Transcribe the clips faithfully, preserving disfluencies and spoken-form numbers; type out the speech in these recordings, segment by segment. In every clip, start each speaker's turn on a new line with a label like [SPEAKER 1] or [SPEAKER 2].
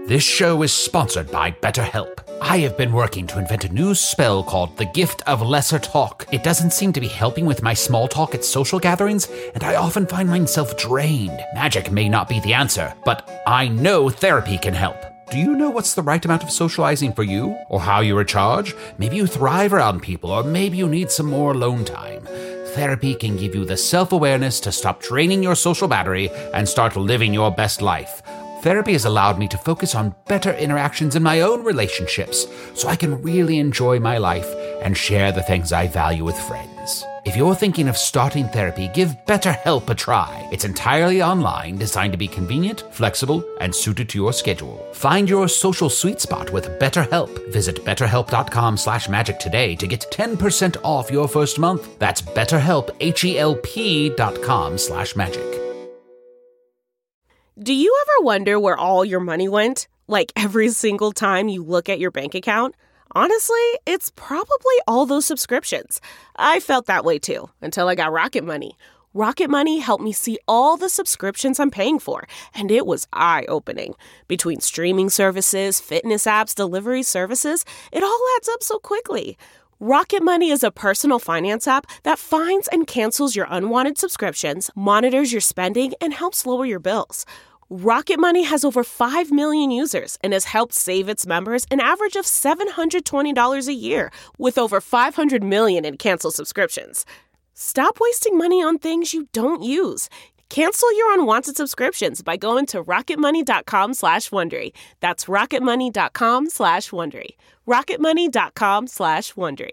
[SPEAKER 1] This show is sponsored by BetterHelp. I have been working to invent a new spell called the Gift of Lesser Talk. It doesn't seem to be helping with my small talk at social gatherings, and I often find myself drained. Magic may not be the answer, but I know therapy can help. Do you know what's the right amount of socializing for you? Or how you recharge? Maybe you thrive around people, or maybe you need some more alone time. Therapy can give you the self-awareness to stop draining your social battery and start living your best life. Therapy has allowed me to focus on better interactions in my own relationships, so I can really enjoy my life and share the things I value with friends. If you're thinking of starting therapy, give BetterHelp a try. It's entirely online, designed to be convenient, flexible, and suited to your schedule. Find your social sweet spot with BetterHelp. Visit betterhelp.com slash magic today to get ten percent off your first month. That's BetterHelp, H-E-L-P dot com slash magic.
[SPEAKER 2] Do you ever wonder where all your money went? Like every single time you look at your bank account? Honestly, it's probably all those subscriptions. I felt that way too, until I got Rocket Money. Rocket Money helped me see all the subscriptions I'm paying for, and it was eye-opening. Between streaming services, fitness apps, delivery services, it all adds up so quickly. Rocket Money is a personal finance app that finds and cancels your unwanted subscriptions, monitors your spending, and helps lower your bills. Rocket Money has over five million users and has helped save its members an average of seven hundred twenty dollars a year, with over five hundred million in canceled subscriptions. Stop wasting money on things you don't use. Cancel your unwanted subscriptions by going to rocketmoney.com slash Wondery. That's rocketmoney.com slash Wondery. rocketmoney.com slash Wondery.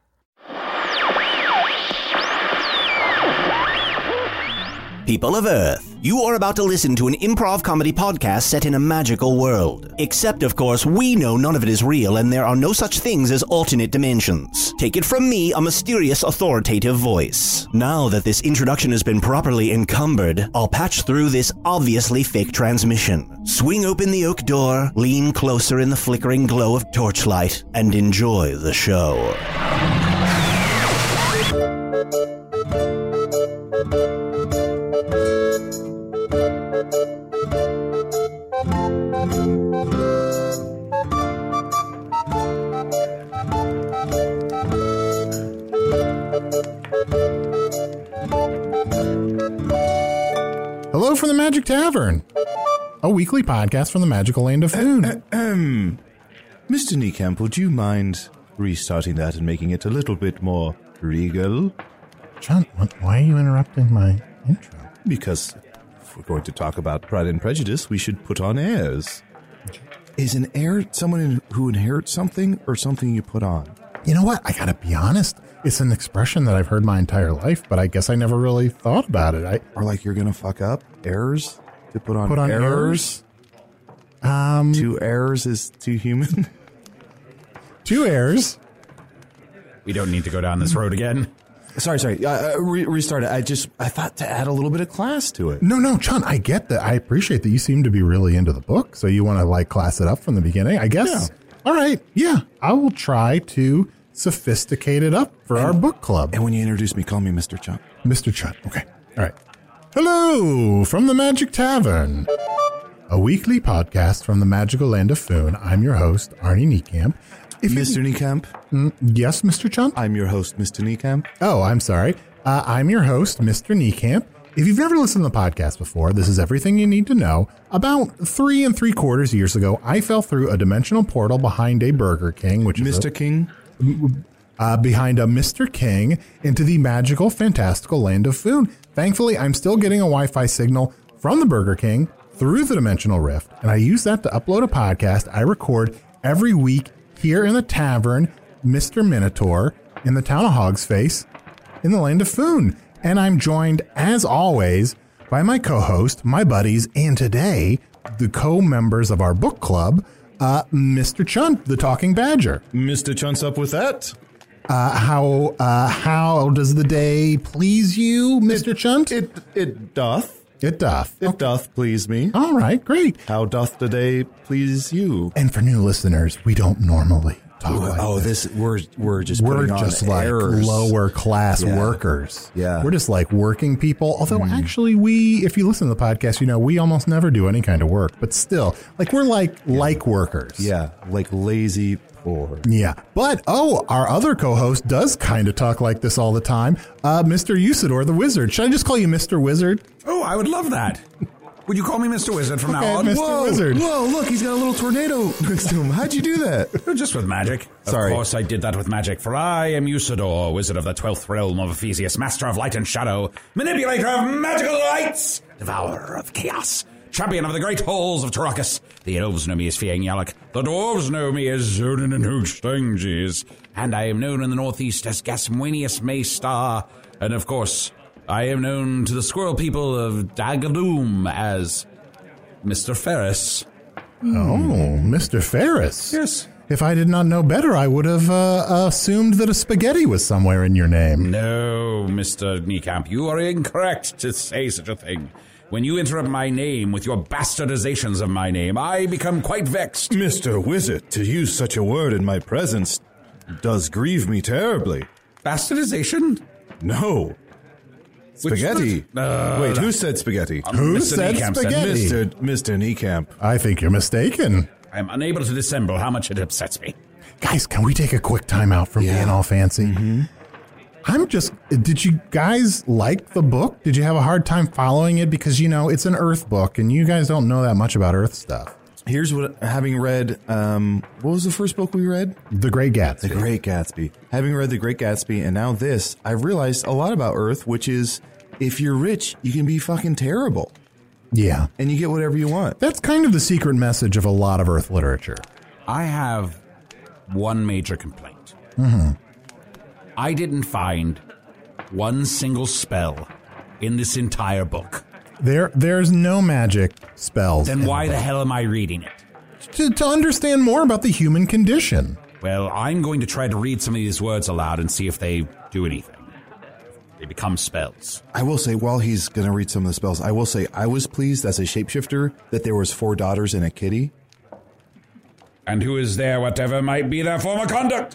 [SPEAKER 3] People of Earth, you are about to listen to an improv comedy podcast set in a magical world. Except, of course, we know none of it is real and there are no such things as alternate dimensions. Take it from me, a mysterious, authoritative voice. Now that this introduction has been properly encumbered, I'll patch through this obviously fake transmission. Swing open the oak door, lean closer in the flickering glow of torchlight, and enjoy the show.
[SPEAKER 4] Hello from the Magic Tavern, a weekly podcast from the magical land of Foon.
[SPEAKER 5] Um, Mister Niekamp, would you mind restarting that and making it a little bit more regal?
[SPEAKER 4] John, why are you interrupting my intro?
[SPEAKER 5] Because if we're going to talk about Pride and Prejudice, we should put on airs. Is an heir someone who inherits something or something you put on?
[SPEAKER 4] You know what? I gotta be honest. It's an expression that I've heard my entire life, but I guess I never really thought about it. I
[SPEAKER 5] Or like you're going to fuck up? Heirs? To put on,
[SPEAKER 4] put on
[SPEAKER 5] heirs?
[SPEAKER 4] heirs? Um,
[SPEAKER 5] two heirs is too human?
[SPEAKER 4] Two heirs.
[SPEAKER 6] We don't need to go down this road again.
[SPEAKER 5] Sorry, sorry. Uh, re- restart it. I just, I thought to add a little bit of class to it.
[SPEAKER 4] No, no, John, I get that. I appreciate that you seem to be really into the book, so you want to, like, class it up from the beginning, I guess.
[SPEAKER 5] Yeah.
[SPEAKER 4] All right, yeah. I will try to sophisticate it up for
[SPEAKER 5] and,
[SPEAKER 4] our book club.
[SPEAKER 5] And when you introduce me, call me Mister Chunt.
[SPEAKER 4] Mister Chunt, okay. All right. Hello from the Magic Tavern, a weekly podcast from the magical land of Foon. I'm your host, Arnie Niekamp.
[SPEAKER 5] If Mister You, Niekamp?
[SPEAKER 4] Mm, yes, Mister Chunt?
[SPEAKER 5] I'm your host, Mister Niekamp.
[SPEAKER 4] Oh, I'm sorry. Uh, I'm your host, Mister Niekamp. If you've never listened to the podcast before, this is everything you need to know. About three and three quarters years ago, I fell through a dimensional portal behind a Burger King, which
[SPEAKER 5] Mister
[SPEAKER 4] is a,
[SPEAKER 5] King?
[SPEAKER 4] Uh, behind a Mister King into the magical, fantastical land of Foon. Thankfully, I'm still getting a Wi-Fi signal from the Burger King through the dimensional rift, and I use that to upload a podcast I record every week here in the tavern, Mister Minotaur, in the town of Hogsface, in the land of Foon. And I'm joined, as always, by my co-host, my buddies, and today, the co-members of our book club, uh, Mister Chunt, the Talking Badger.
[SPEAKER 5] Mister Chunt's up with that.
[SPEAKER 4] Uh, how uh, how does the day please you, Mister
[SPEAKER 5] It,
[SPEAKER 4] Chunt?
[SPEAKER 5] It it doth.
[SPEAKER 4] It doth.
[SPEAKER 5] It
[SPEAKER 4] Okay.
[SPEAKER 5] doth please me.
[SPEAKER 4] All right, great.
[SPEAKER 5] How doth the day please you?
[SPEAKER 4] And for new listeners, we don't normally talk like
[SPEAKER 5] oh,
[SPEAKER 4] this.
[SPEAKER 5] this we're we're just
[SPEAKER 4] We're
[SPEAKER 5] putting on
[SPEAKER 4] just like
[SPEAKER 5] errors.
[SPEAKER 4] lower class
[SPEAKER 5] Yeah.
[SPEAKER 4] workers.
[SPEAKER 5] Yeah.
[SPEAKER 4] We're just like working people. Although actually we, if you listen to the podcast, you know, we almost never do any kind of work, but still like we're like like workers.
[SPEAKER 5] Yeah, like lazy poor.
[SPEAKER 4] Yeah. But, oh, our other co-host does kind of talk like this all the time. Uh, Mister Usador, the wizard. Should I just call you Mister Wizard?
[SPEAKER 6] Oh, I would love that. Would you call me Mister Wizard from
[SPEAKER 4] Okay,
[SPEAKER 6] now on?
[SPEAKER 4] Mister
[SPEAKER 5] Whoa,
[SPEAKER 4] Wizard.
[SPEAKER 5] whoa, look, he's got a little tornado next to him. How'd you do that?
[SPEAKER 6] Just with magic.
[SPEAKER 5] Sorry.
[SPEAKER 6] Of course I did that with magic, for I am Usador, wizard of the twelfth realm of Ephesius, master of light and shadow, manipulator of magical lights, devourer of chaos, champion of the great halls of Tarakas. The elves know me as Fiang Yalak, the dwarves know me as Zodin and Hoogstanges, and I am known in the northeast as Gasmuenius Maystar, and of course, I am known to the squirrel people of Dagadoom as Mister Ferris.
[SPEAKER 4] Oh, Mister Ferris.
[SPEAKER 6] Yes.
[SPEAKER 4] If I did not know better, I would have uh, assumed that a spaghetti was somewhere in your name.
[SPEAKER 6] No, Mister Niekamp, you are incorrect to say such a thing. When you interrupt my name with your bastardizations of my name, I become quite vexed.
[SPEAKER 5] Mister Wizard, to use such a word in my presence does grieve me terribly.
[SPEAKER 6] Bastardization?
[SPEAKER 5] No. Spaghetti.
[SPEAKER 6] Uh,
[SPEAKER 5] Wait, who said spaghetti?
[SPEAKER 4] Who
[SPEAKER 6] Mister
[SPEAKER 4] said
[SPEAKER 6] Niekamp said
[SPEAKER 4] spaghetti?
[SPEAKER 5] Mister Mister Niekamp.
[SPEAKER 4] I think you're mistaken.
[SPEAKER 6] I'm unable to dissemble how much it upsets me.
[SPEAKER 4] Guys, can we take a quick time out from
[SPEAKER 5] Yeah.
[SPEAKER 4] being all fancy? Mm-hmm. I'm just, did you guys like the book? Did you have a hard time following it? Because, you know, it's an Earth book, and you guys don't know that much about Earth stuff.
[SPEAKER 5] Here's what, having read, um, what was the first book we read?
[SPEAKER 4] The Great Gatsby.
[SPEAKER 5] The Great Gatsby. Having read The Great Gatsby and now this, I've realized a lot about Earth, which is if you're rich, you can be fucking terrible
[SPEAKER 4] Yeah.
[SPEAKER 5] and you get whatever you want.
[SPEAKER 4] That's kind of the secret message of a lot of Earth literature.
[SPEAKER 6] I have one major complaint.
[SPEAKER 4] Mm-hmm.
[SPEAKER 6] I didn't find one single spell in this entire book.
[SPEAKER 4] There, There's no magic spells.
[SPEAKER 6] Then
[SPEAKER 4] in
[SPEAKER 6] why
[SPEAKER 4] the
[SPEAKER 6] the
[SPEAKER 4] book.
[SPEAKER 6] hell am I reading it?
[SPEAKER 4] To, to understand more about the human condition.
[SPEAKER 6] Well, I'm going to try to read some of these words aloud and see if they do anything. They become spells.
[SPEAKER 5] I will say, while he's going to read some of the spells, I will say I was pleased as a shapeshifter that there was four daughters and a kitty.
[SPEAKER 6] And who is there, whatever might be their form of conduct?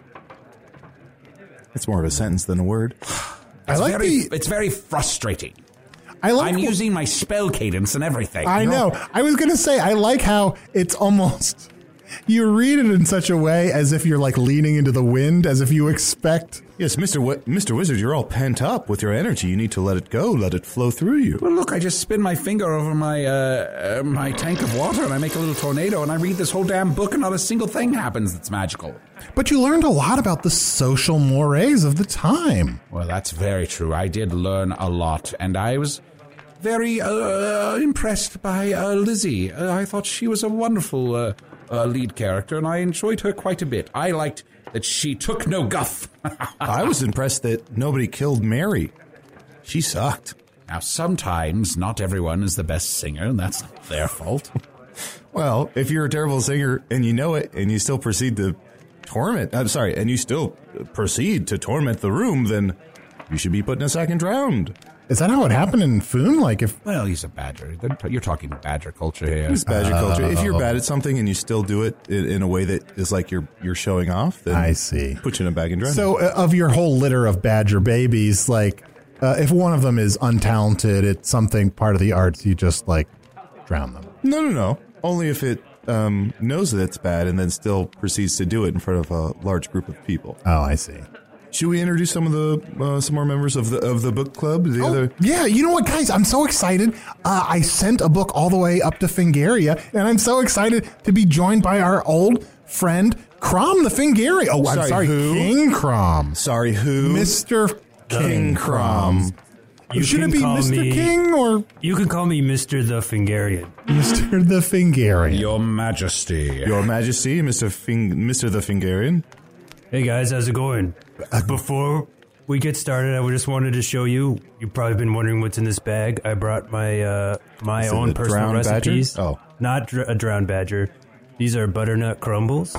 [SPEAKER 5] It's more of a sentence than a word.
[SPEAKER 4] I
[SPEAKER 6] It's
[SPEAKER 4] like
[SPEAKER 6] very,
[SPEAKER 4] the.
[SPEAKER 6] It's very frustrating.
[SPEAKER 4] I like.
[SPEAKER 6] I'm using my spell cadence and everything.
[SPEAKER 4] I know. I was gonna say I like how it's almost. You read it in such a way as if you're like leaning into the wind, as if you expect.
[SPEAKER 5] Yes, Mister W- Mister Wizard, you're all pent up with your energy. You need to let it go, let it flow through you.
[SPEAKER 6] Well, look, I just spin my finger over my uh, uh, my tank of water and I make a little tornado and I read this whole damn book and not a single thing happens that's magical.
[SPEAKER 4] But you learned a lot about the social mores of the time.
[SPEAKER 6] Well, that's very true. I did learn a lot, and I was very uh, impressed by uh, Lizzie. Uh, I thought she was a wonderful uh, uh, lead character, and I enjoyed her quite a bit. I liked that she took no guff.
[SPEAKER 5] I was impressed that nobody killed Mary. She sucked.
[SPEAKER 6] Now, sometimes not everyone is the best singer, and that's not their fault.
[SPEAKER 5] Well, if you're a terrible singer and you know it and you still proceed to torment, I'm sorry, and you still proceed to torment the room, then you should be put in a sack and drowned.
[SPEAKER 4] Is that how it happened in Foon? Like if
[SPEAKER 6] Well, he's a badger. You're talking badger culture here.
[SPEAKER 5] It's badger culture. If you're bad at something and you still do it in, in a way that is like you're you're showing off, then
[SPEAKER 4] I see.
[SPEAKER 5] put you in a bag and drown.
[SPEAKER 4] So, uh, of your whole litter of badger babies, like uh, if one of them is untalented at something part of the arts, you just like drown them.
[SPEAKER 5] no, no, no. Only if it um, knows that it's bad and then still proceeds to do it in front of a large group of people.
[SPEAKER 4] Oh, I see.
[SPEAKER 5] Should we introduce some of the uh, some more members of the of the book club? The
[SPEAKER 4] Oh,
[SPEAKER 5] other.
[SPEAKER 4] yeah, you know what, guys? I'm so excited. Uh, I sent a book all the way up to Fingaria, and I'm so excited to be joined by our old friend Crom the Fingaria. Oh, I'm
[SPEAKER 5] Sorry,
[SPEAKER 4] sorry,
[SPEAKER 5] who?
[SPEAKER 4] King Crom,
[SPEAKER 5] Sorry, who?
[SPEAKER 4] Mister King Crom.
[SPEAKER 7] You
[SPEAKER 4] Should
[SPEAKER 7] can
[SPEAKER 4] it be
[SPEAKER 7] call
[SPEAKER 4] Mister
[SPEAKER 7] me-
[SPEAKER 4] King or
[SPEAKER 7] You can call me Mister the Fingarian.
[SPEAKER 4] Mister the Fingarian?
[SPEAKER 6] Your Majesty.
[SPEAKER 5] Your Majesty, Mister Fing, Mister the Fingarian.
[SPEAKER 7] Hey guys, how's it going? Before we get started, I just wanted to show you. You've probably been wondering what's in this bag. I brought my uh, my
[SPEAKER 5] Is it
[SPEAKER 7] own
[SPEAKER 5] a
[SPEAKER 7] personal
[SPEAKER 5] drowned badger?
[SPEAKER 7] recipes.
[SPEAKER 5] Oh.
[SPEAKER 7] Not dr- a drowned badger. These are butternut crumbles.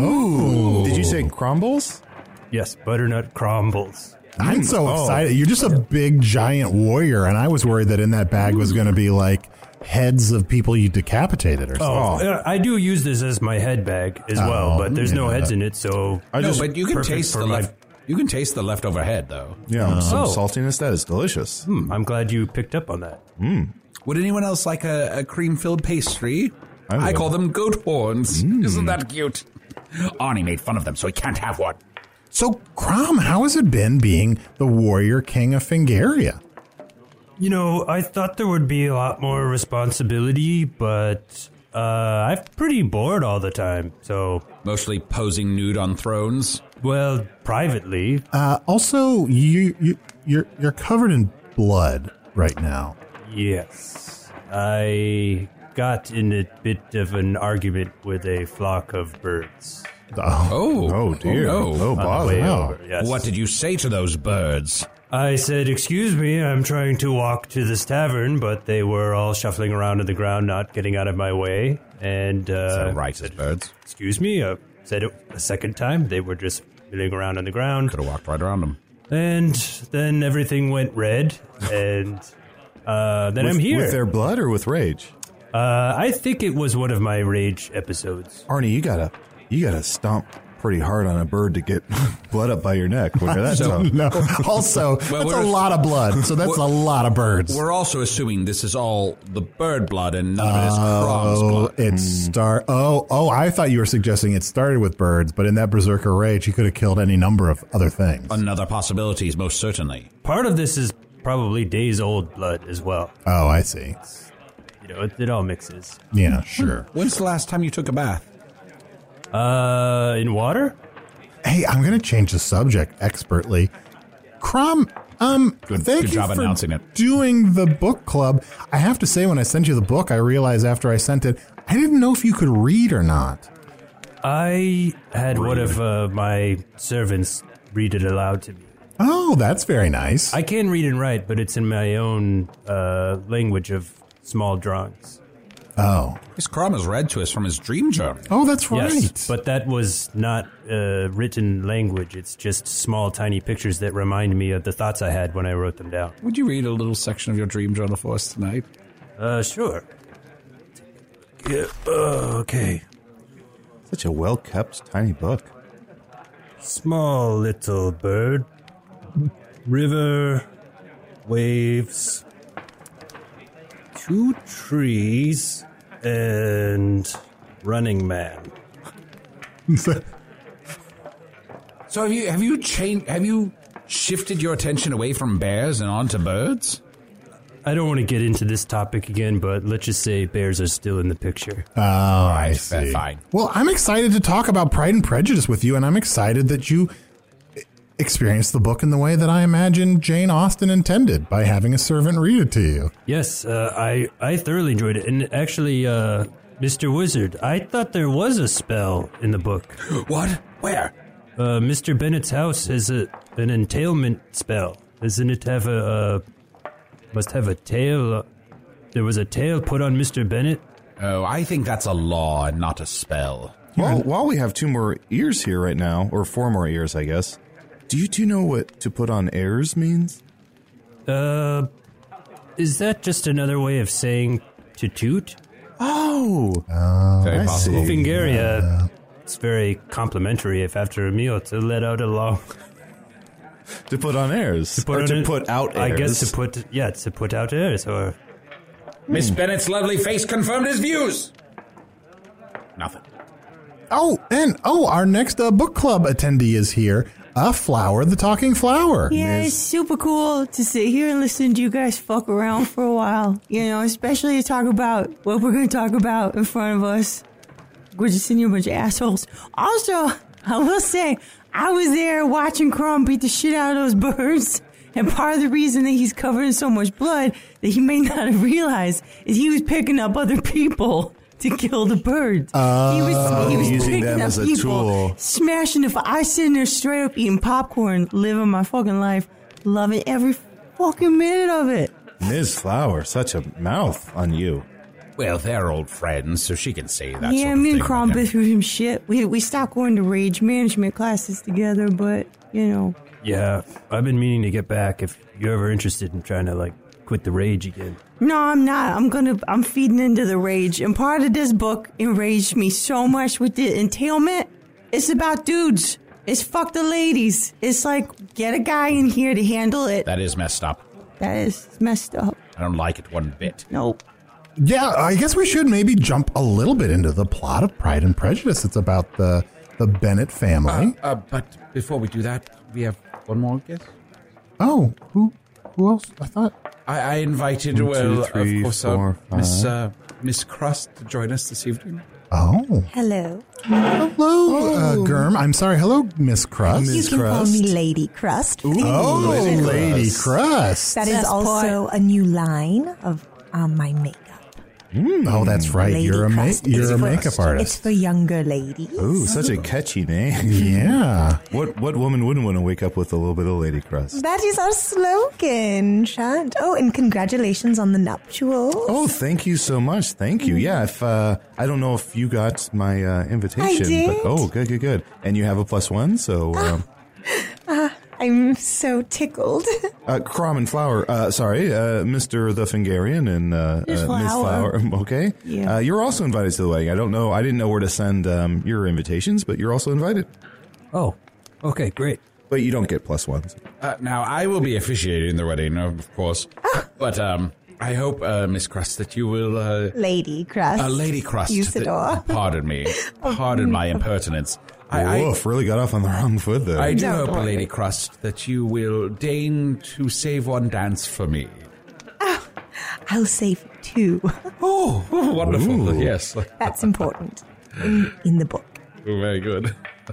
[SPEAKER 4] Oh,
[SPEAKER 5] Did you say crumbles?
[SPEAKER 7] Yes, butternut crumbles.
[SPEAKER 4] I'm so
[SPEAKER 5] Oh.
[SPEAKER 4] excited. You're just a big, giant warrior, and I was worried that in that bag was going to be like heads of people you decapitated or
[SPEAKER 7] Oh,
[SPEAKER 4] something.
[SPEAKER 7] uh, I do use this as my head bag as well,
[SPEAKER 4] Oh,
[SPEAKER 7] but there's no
[SPEAKER 4] yeah.
[SPEAKER 7] heads in it, so
[SPEAKER 5] I
[SPEAKER 6] No,
[SPEAKER 5] just,
[SPEAKER 6] but you can
[SPEAKER 7] perfect
[SPEAKER 6] taste
[SPEAKER 7] for
[SPEAKER 6] the
[SPEAKER 7] my-
[SPEAKER 6] left. You can taste the leftover head, though.
[SPEAKER 5] yeah, some
[SPEAKER 7] Oh.
[SPEAKER 5] saltiness. That is delicious.
[SPEAKER 7] hmm, I'm glad you picked up on that.
[SPEAKER 6] Would anyone else like a, a cream-filled pastry?
[SPEAKER 5] I
[SPEAKER 6] I,
[SPEAKER 5] would.
[SPEAKER 6] call them goat horns. Isn't that cute? Arnie made fun of them, so he can't have one.
[SPEAKER 4] So, Crom, how has it been being the warrior king of Fingaria?
[SPEAKER 7] You know, I thought there would be a lot more responsibility, but uh, I'm pretty bored all the time. So,
[SPEAKER 6] Mostly posing nude on thrones.
[SPEAKER 7] well, privately,
[SPEAKER 4] Uh, also, you, you you're you're covered in blood right now.
[SPEAKER 7] yes. I got in a bit of an argument with a flock of birds
[SPEAKER 4] Oh,
[SPEAKER 6] Oh,
[SPEAKER 5] Oh dear.
[SPEAKER 6] Oh, no.
[SPEAKER 5] Oh,
[SPEAKER 7] on the
[SPEAKER 5] bother.
[SPEAKER 7] way
[SPEAKER 4] wow.
[SPEAKER 7] over. Yes.
[SPEAKER 6] What did you say to those birds?
[SPEAKER 7] I said, excuse me, I'm trying to walk to this tavern, but they were all shuffling around on the ground, not getting out of my way. And, uh,
[SPEAKER 6] so righteous birds.
[SPEAKER 7] excuse me, I said it a second time. They were just milling around on the ground.
[SPEAKER 6] Could have walked right around them.
[SPEAKER 7] And then everything went red, and uh, then
[SPEAKER 5] With,
[SPEAKER 7] I'm here.
[SPEAKER 5] with their blood or with rage?
[SPEAKER 7] uh, I think it was one of my rage episodes.
[SPEAKER 5] Arnie, you gotta, you gotta stomp pretty hard on a bird to get blood up by your neck. When you're that
[SPEAKER 6] So-
[SPEAKER 5] tough.
[SPEAKER 4] no. Also, that's a
[SPEAKER 6] we're-
[SPEAKER 4] lot of blood. So that's a lot of birds.
[SPEAKER 6] We're also assuming this is all the bird blood and none of it is Crom's
[SPEAKER 4] Oh,
[SPEAKER 6] blood.
[SPEAKER 4] it start. Oh, oh! I thought you were suggesting it started with birds, but in that berserker rage, he could have killed any number of other things.
[SPEAKER 6] Another possibility is most certainly.
[SPEAKER 7] Part of this is probably days old blood as well.
[SPEAKER 4] Oh, I see.
[SPEAKER 7] You know, it, it all mixes.
[SPEAKER 4] Yeah, sure.
[SPEAKER 6] When's the last time you took a bath?
[SPEAKER 7] Uh, in water?
[SPEAKER 4] Hey, I'm going to change the subject expertly. Crom, um,
[SPEAKER 6] Good-
[SPEAKER 4] thank
[SPEAKER 6] good
[SPEAKER 4] you
[SPEAKER 6] job
[SPEAKER 4] for
[SPEAKER 6] announcing it.
[SPEAKER 4] doing the book club. I have to say, when I sent you the book, I realized after I sent it, I didn't know if you could read or not.
[SPEAKER 7] I had one of uh, my servants read it aloud to me.
[SPEAKER 4] Oh, that's very nice.
[SPEAKER 7] I can read and write, but it's in my own uh, language of small drawings.
[SPEAKER 4] oh,
[SPEAKER 6] Chris Crom has read to us from his dream journal.
[SPEAKER 4] oh, that's right.
[SPEAKER 7] Yes, but that was not uh, written language. It's just small, tiny pictures that remind me of the thoughts I had when I wrote them down.
[SPEAKER 6] Would you read a little section of your dream journal for us tonight?
[SPEAKER 7] Uh, sure. Yeah, uh, okay.
[SPEAKER 5] Such a well kept tiny book.
[SPEAKER 7] Small little bird. River. Waves. Two trees. And Running Man.
[SPEAKER 6] So have you have you changed? Have you shifted your attention away from bears and onto birds?
[SPEAKER 7] I don't want to get into this topic again, but let's just say bears are still in the picture.
[SPEAKER 4] Oh, I
[SPEAKER 6] Right,
[SPEAKER 4] see.
[SPEAKER 6] fine.
[SPEAKER 4] Well, I'm excited to talk about Pride and Prejudice with you, and I'm excited that you experienced the book in the way that I imagine Jane Austen intended, by having a servant read it to you.
[SPEAKER 7] Yes, uh, I, I thoroughly enjoyed it. And actually, uh, Mister Wizard, I thought there was a spell in the book.
[SPEAKER 6] What? Where?
[SPEAKER 7] Uh, Mister Bennett's house has a, an entailment spell. Doesn't it have a, uh, must have a tail? Uh, there was a tail put on Mister Bennett?
[SPEAKER 6] Oh, I think that's a law and not a spell.
[SPEAKER 5] Well, while we have two more ears here right now, or four more ears, I guess, do you two know what to put on airs means?
[SPEAKER 7] Uh, is that just another way of saying to toot?
[SPEAKER 5] Oh,
[SPEAKER 6] Very
[SPEAKER 5] I
[SPEAKER 6] possible.
[SPEAKER 5] see.
[SPEAKER 7] Fingaria, it's very complimentary if after a meal to let out a long...
[SPEAKER 5] to put on airs.
[SPEAKER 7] put
[SPEAKER 5] or
[SPEAKER 7] on
[SPEAKER 5] to
[SPEAKER 7] it-
[SPEAKER 5] put out airs.
[SPEAKER 7] I guess to put, yeah, to put out airs, or...
[SPEAKER 6] Miss Bennett's lovely face confirmed his views. Nothing.
[SPEAKER 4] Oh, and oh, our next uh, book club attendee is here. A Flower, the Talking Flower.
[SPEAKER 8] Yeah, it's super cool to sit here and listen to you guys fuck around for a while. You know, especially to talk about what we're going to talk about in front of us. We're just sitting here a bunch of assholes. Also, I will say, I was there watching Crom beat the shit out of those birds. And part of the reason that he's covered in so much blood that he may not have realized is he was picking up other people to kill the birds.
[SPEAKER 4] Uh,
[SPEAKER 8] he was, he was
[SPEAKER 5] using
[SPEAKER 8] picking
[SPEAKER 5] them
[SPEAKER 8] up
[SPEAKER 5] as a
[SPEAKER 8] people,
[SPEAKER 5] tool.
[SPEAKER 8] smashing the. I sitting there straight up eating popcorn, living my fucking life, loving every fucking minute of it.
[SPEAKER 5] Miz Flower, such a mouth on you.
[SPEAKER 6] Well, they're old friends, so she can say that.
[SPEAKER 8] yeah,
[SPEAKER 6] sort of
[SPEAKER 8] me and
[SPEAKER 6] thing
[SPEAKER 8] Crom
[SPEAKER 6] with him.
[SPEAKER 8] been through some shit. We we stopped going to rage management classes together, but you know,
[SPEAKER 7] Yeah, I've been meaning to get back if you're ever interested in trying to, like, back with the rage again.
[SPEAKER 8] No, I'm not. I'm gonna. I'm feeding into the rage, and part of this book enraged me so much with the entailment. It's about dudes. It's fuck the ladies. It's like get a guy in here to handle it.
[SPEAKER 6] That is messed up.
[SPEAKER 8] That is messed up.
[SPEAKER 6] I don't like it one bit.
[SPEAKER 8] Nope.
[SPEAKER 4] Yeah, I guess we should maybe jump a little bit into the plot of Pride and Prejudice. It's about the the Bennett family.
[SPEAKER 6] Uh, uh, but before we do that, we have one more guest.
[SPEAKER 4] Oh, who who else? I thought
[SPEAKER 6] I, I invited,
[SPEAKER 5] One, two,
[SPEAKER 6] well,
[SPEAKER 5] three,
[SPEAKER 6] of course,
[SPEAKER 5] four,
[SPEAKER 6] uh, Miss
[SPEAKER 5] five.
[SPEAKER 6] uh, Miss Crust to join us this evening.
[SPEAKER 4] Oh,
[SPEAKER 9] Hello.
[SPEAKER 4] hello, uh, Germ. I'm sorry. Hello, Miss Crust.
[SPEAKER 9] You can call me Lady Crust.
[SPEAKER 4] Oh,
[SPEAKER 5] Lady
[SPEAKER 4] Lady
[SPEAKER 5] Crust.
[SPEAKER 4] Crust.
[SPEAKER 9] That is
[SPEAKER 8] That's
[SPEAKER 9] also a new line of um, my makeup.
[SPEAKER 4] Oh, that's right.
[SPEAKER 9] Lady
[SPEAKER 4] You're a ma-
[SPEAKER 9] Crust.
[SPEAKER 4] you're
[SPEAKER 9] It's
[SPEAKER 4] a
[SPEAKER 9] for-
[SPEAKER 4] makeup
[SPEAKER 9] It's
[SPEAKER 4] artist.
[SPEAKER 9] for younger ladies.
[SPEAKER 5] Ooh, such a catchy name.
[SPEAKER 4] Yeah.
[SPEAKER 5] What what woman wouldn't want to wake up with a little bit of Lady Crust?
[SPEAKER 9] That is our slogan, Shant. Oh, and congratulations on the nuptials.
[SPEAKER 5] Oh, thank you so much. Thank you. Yeah, if uh, I don't know if you got my uh, invitation,
[SPEAKER 9] I did.
[SPEAKER 5] but oh, good, good, good. And you have a plus one, so um,
[SPEAKER 9] I'm so tickled.
[SPEAKER 5] uh, Crom and Flower. Uh, sorry, uh, Mister the Fingarian and uh,
[SPEAKER 8] Miss
[SPEAKER 5] uh, Miss
[SPEAKER 8] Flower.
[SPEAKER 5] Flower. Okay.
[SPEAKER 8] Yeah.
[SPEAKER 5] Uh, you're also invited to the wedding. I don't know. I didn't know where to send um, your invitations, but you're also invited.
[SPEAKER 7] Oh, okay, great.
[SPEAKER 5] But you don't get plus ones.
[SPEAKER 6] Uh, now, I will be officiating the wedding, of course. But um, I hope, uh, Miss Crust, that you will... Uh,
[SPEAKER 9] Lady Crust.
[SPEAKER 6] uh, Lady Crust.
[SPEAKER 9] Usador.
[SPEAKER 6] th- pardon me. Pardon my impertinence. I, I,
[SPEAKER 5] Woof, really got off on the wrong foot there.
[SPEAKER 6] I do
[SPEAKER 9] Don't
[SPEAKER 6] hope,
[SPEAKER 9] worry.
[SPEAKER 6] Lady Crust, that you will deign to save one dance for me.
[SPEAKER 9] I'll save two.
[SPEAKER 6] Oh, wonderful.
[SPEAKER 5] Ooh.
[SPEAKER 6] Yes.
[SPEAKER 9] That's important in, in the book.
[SPEAKER 6] Very good.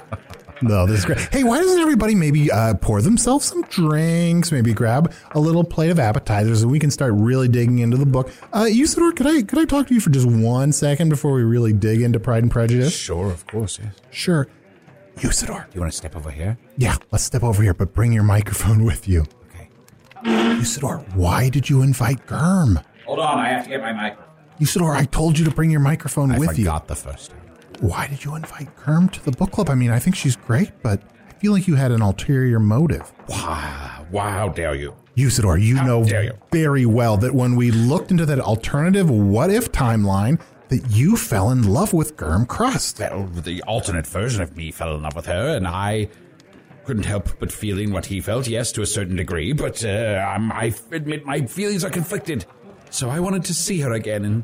[SPEAKER 4] No, this is great. Hey, why doesn't everybody maybe uh, pour themselves some drinks? Maybe grab a little plate of appetizers, and we can start really digging into the book. Uh, Usador, could I could I talk to you for just one second before we really dig into Pride and Prejudice?
[SPEAKER 6] Sure, of course, yes.
[SPEAKER 4] Sure. Usador.
[SPEAKER 6] Do you want to step over here?
[SPEAKER 4] Yeah, let's step over here, but bring your microphone with you.
[SPEAKER 6] Okay.
[SPEAKER 4] Usador, why did you invite Germ?
[SPEAKER 6] Hold on, I have to get my mic.
[SPEAKER 4] Usador, I told you to bring your microphone
[SPEAKER 6] I
[SPEAKER 4] with you.
[SPEAKER 6] forgot the first time.
[SPEAKER 4] Why did you invite Germ to the book club? I mean, I think she's great, but I feel like you had an ulterior motive.
[SPEAKER 6] Wow, wow, how dare you?
[SPEAKER 4] Usador, you
[SPEAKER 6] How
[SPEAKER 4] know
[SPEAKER 6] dare you.
[SPEAKER 4] very well that when we looked into that alternative what-if timeline, that you fell in love with Germ Crust.
[SPEAKER 6] Well, the alternate version of me fell in love with her, and I couldn't help but feeling what he felt, yes, to a certain degree, but uh, I'm, I admit my feelings are conflicted. So I wanted to see her again and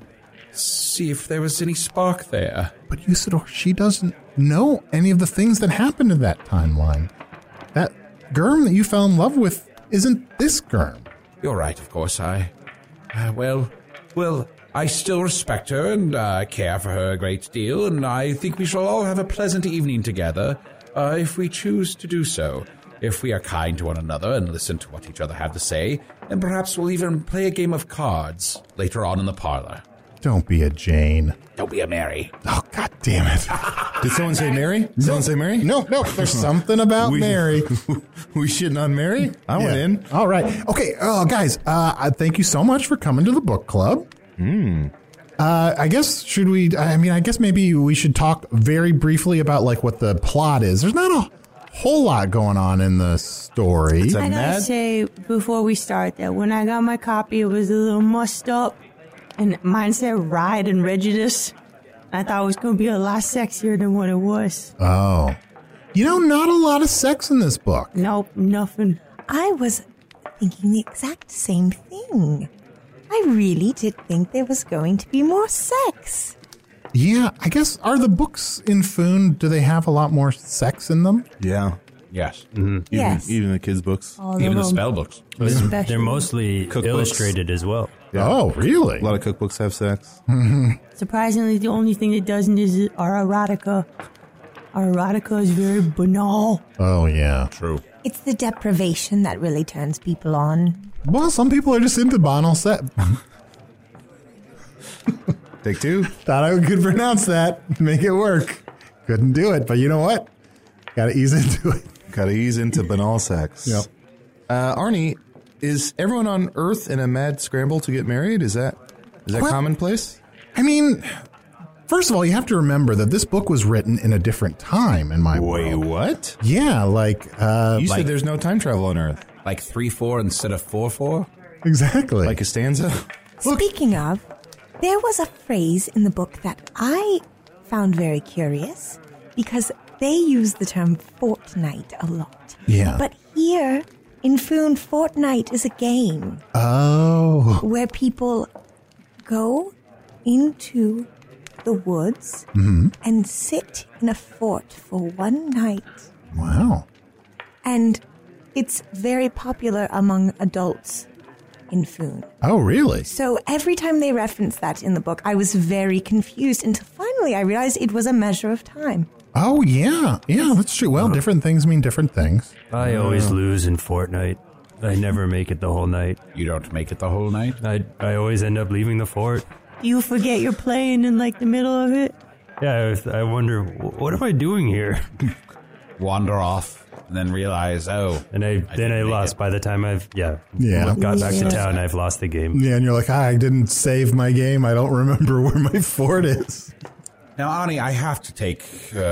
[SPEAKER 6] see if there was any spark there.
[SPEAKER 4] But Usador, she doesn't know any of the things that happened in that timeline. That Germ that you fell in love with isn't this Germ.
[SPEAKER 6] You're right, of course. I, uh, well, well, I still respect her and uh, care for her a great deal, and I think we shall all have a pleasant evening together uh, if we choose to do so. If we are kind to one another and listen to what each other have to say, and perhaps we'll even play a game of cards later on in the parlor.
[SPEAKER 4] Don't be a Jane.
[SPEAKER 6] Don't be a Mary.
[SPEAKER 4] Oh, God damn it.
[SPEAKER 5] Did someone say Mary? Did someone say Mary?
[SPEAKER 4] No, no, there's something about
[SPEAKER 5] We-
[SPEAKER 4] Mary.
[SPEAKER 5] we shitting on Mary? I went
[SPEAKER 4] Yeah.
[SPEAKER 5] in.
[SPEAKER 4] All right. Okay, uh, guys, uh, I thank you so much for coming to the book club.
[SPEAKER 5] Hmm.
[SPEAKER 4] Uh, I guess, should we, I mean, I guess maybe we should talk very briefly about, like, what the plot is. There's not a whole lot going on in the story.
[SPEAKER 5] It's a
[SPEAKER 8] I gotta
[SPEAKER 5] mad.
[SPEAKER 8] say before we start that when I got my copy, it was a little mussed up, and mine said "Ride and Prejudice." I thought it was going to be a lot sexier than what it was.
[SPEAKER 4] Oh. You know, not a lot of sex in this book.
[SPEAKER 8] Nope, nothing.
[SPEAKER 9] I was thinking the exact same thing. I really did think there was going to be more sex.
[SPEAKER 4] Yeah, I guess, are the books in Foon, do they have a lot more sex in them?
[SPEAKER 5] Yeah.
[SPEAKER 6] Yes.
[SPEAKER 5] Even,
[SPEAKER 9] Yes.
[SPEAKER 5] even the kids' books.
[SPEAKER 8] All
[SPEAKER 6] Even the
[SPEAKER 8] of them.
[SPEAKER 6] spell books.
[SPEAKER 8] Especially-
[SPEAKER 7] They're mostly
[SPEAKER 5] Cookbooks.
[SPEAKER 7] illustrated as well.
[SPEAKER 5] Yeah.
[SPEAKER 4] Oh, really?
[SPEAKER 5] A lot of cookbooks have sex.
[SPEAKER 8] Surprisingly, the only thing that doesn't is our erotica. Our erotica is very banal.
[SPEAKER 4] Oh, yeah.
[SPEAKER 6] True.
[SPEAKER 9] It's the deprivation that really turns people on.
[SPEAKER 4] Well, some people are just into banal sex.
[SPEAKER 5] Take two.
[SPEAKER 4] Thought I could pronounce that, make it work. Couldn't do it, but you know what? Got to ease into it.
[SPEAKER 5] Got to ease into banal sex.
[SPEAKER 4] Yep.
[SPEAKER 5] Uh, Arnie, is everyone on Earth in a mad scramble to get married? Is that is that
[SPEAKER 4] Well-
[SPEAKER 5] commonplace?
[SPEAKER 4] I mean, first of all, you have to remember that this book was written in a different time in my
[SPEAKER 5] Wait,
[SPEAKER 4] world.
[SPEAKER 5] what?
[SPEAKER 4] Yeah, like, uh,
[SPEAKER 5] You
[SPEAKER 6] Like-
[SPEAKER 5] said there's no time travel on Earth.
[SPEAKER 6] Like three four instead of four four?
[SPEAKER 4] Exactly.
[SPEAKER 5] Like a stanza?
[SPEAKER 9] Speaking of, there was a phrase in the book that I found very curious because they use the term fortnight a lot.
[SPEAKER 4] Yeah.
[SPEAKER 9] But here in Foon, fortnight is a game.
[SPEAKER 4] Oh.
[SPEAKER 9] Where people go into the woods
[SPEAKER 4] mm-hmm.
[SPEAKER 9] and sit in a fort for one night.
[SPEAKER 4] Wow.
[SPEAKER 9] And it's very popular among adults in Foon.
[SPEAKER 4] Oh, really?
[SPEAKER 9] So every time they reference that in the book, I was very confused until finally I realized it was a measure of time.
[SPEAKER 4] Oh, yeah. Yeah, that's true. Well, different things mean different things.
[SPEAKER 7] I always lose in Fortnite. I never make it the whole night.
[SPEAKER 6] You don't make it the whole night?
[SPEAKER 7] I I always end up leaving the fort.
[SPEAKER 8] Do you forget you're playing in like the middle of it?
[SPEAKER 7] Yeah, I, I wonder, what am I doing here?
[SPEAKER 6] Wander off and then realize, oh.
[SPEAKER 7] And I,
[SPEAKER 6] I
[SPEAKER 7] then I
[SPEAKER 6] didn't make
[SPEAKER 7] lost
[SPEAKER 6] it.
[SPEAKER 7] by the time I've, yeah,
[SPEAKER 4] Yeah.
[SPEAKER 7] got back to
[SPEAKER 9] Yeah.
[SPEAKER 7] town, I've lost the game.
[SPEAKER 4] Yeah, and you're like, ah, I didn't save my game. I don't remember where my fort is.
[SPEAKER 6] Now, Arnie, I have to take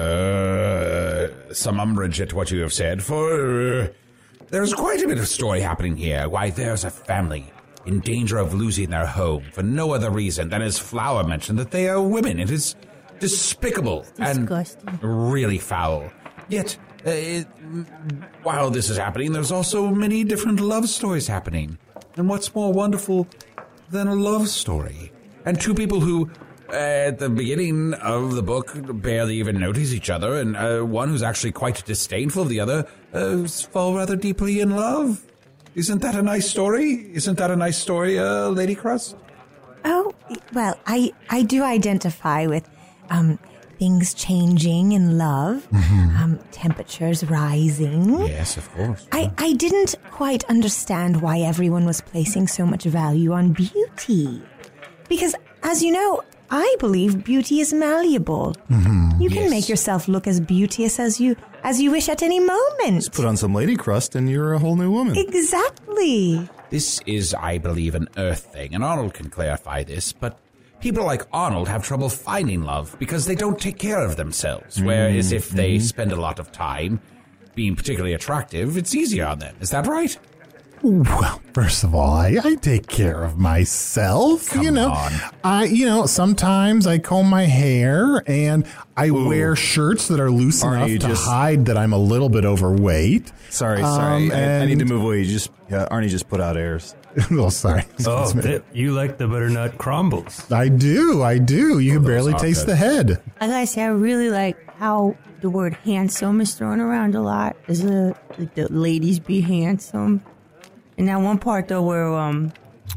[SPEAKER 6] uh, some umbrage at what you have said, for uh, there's quite a bit of story happening here. Why, there's a family in danger of losing their home for no other reason than, as Flower mentioned, that they are women. It is despicable
[SPEAKER 8] disgusting.
[SPEAKER 6] and really foul. Yet, uh, it, while this is happening, there's also many different love stories happening. And what's more wonderful than a love story? And two people who, uh, at the beginning of the book, barely even notice each other, and uh, one who's actually quite disdainful of the other, uh, fall rather deeply in love. Isn't that a nice story? Isn't that a nice story, uh, Lady Crust?
[SPEAKER 9] Oh, well, I, I do identify with um, things changing in love,
[SPEAKER 4] Mm-hmm.
[SPEAKER 9] um, temperatures rising.
[SPEAKER 6] Yes, of course.
[SPEAKER 9] I, I didn't quite understand why everyone was placing so much value on beauty. Because, as you know, I believe beauty is malleable.
[SPEAKER 4] Mm-hmm.
[SPEAKER 9] You can
[SPEAKER 6] Yes.
[SPEAKER 9] make yourself look as beauteous as you as you wish at any moment.
[SPEAKER 5] Put on some lady crust and you're a whole new woman.
[SPEAKER 9] Exactly.
[SPEAKER 6] This is, I believe, an Earth thing, and Arnold can clarify this, but people like Arnold have trouble finding love because they don't take care of themselves, whereas if they spend a lot of time being particularly attractive, it's easier on them. Is that right?
[SPEAKER 4] Well, first of all, I, I take care of myself.
[SPEAKER 6] Come
[SPEAKER 4] you know,
[SPEAKER 6] on.
[SPEAKER 4] I you know sometimes I comb my hair and I wear shirts that are loose
[SPEAKER 5] Arnie,
[SPEAKER 4] enough
[SPEAKER 5] you
[SPEAKER 4] to
[SPEAKER 5] just-
[SPEAKER 4] hide that I'm a little bit overweight.
[SPEAKER 5] Sorry, sorry.
[SPEAKER 4] Um,
[SPEAKER 5] I, I need to
[SPEAKER 4] and-
[SPEAKER 5] move away. You just, yeah, Arnie just put out airs.
[SPEAKER 4] oh, sorry.
[SPEAKER 7] Oh,
[SPEAKER 4] Excuse me.
[SPEAKER 7] th- you like the butternut crumbles.
[SPEAKER 4] I do, I do. You can barely
[SPEAKER 6] are
[SPEAKER 4] taste
[SPEAKER 6] good.
[SPEAKER 4] the head.
[SPEAKER 8] I gotta say, I really like how the word handsome is thrown around a lot. Is it like the ladies be handsome? And that one part though, where um,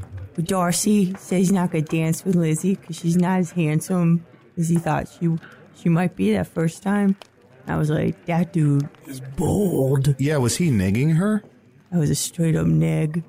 [SPEAKER 8] Darcy says he's not gonna dance with Lizzie because she's not as handsome as he thought she she might be that first time. I was like, that dude is bold.
[SPEAKER 5] Yeah, was he negging her?
[SPEAKER 8] That was a straight up neg.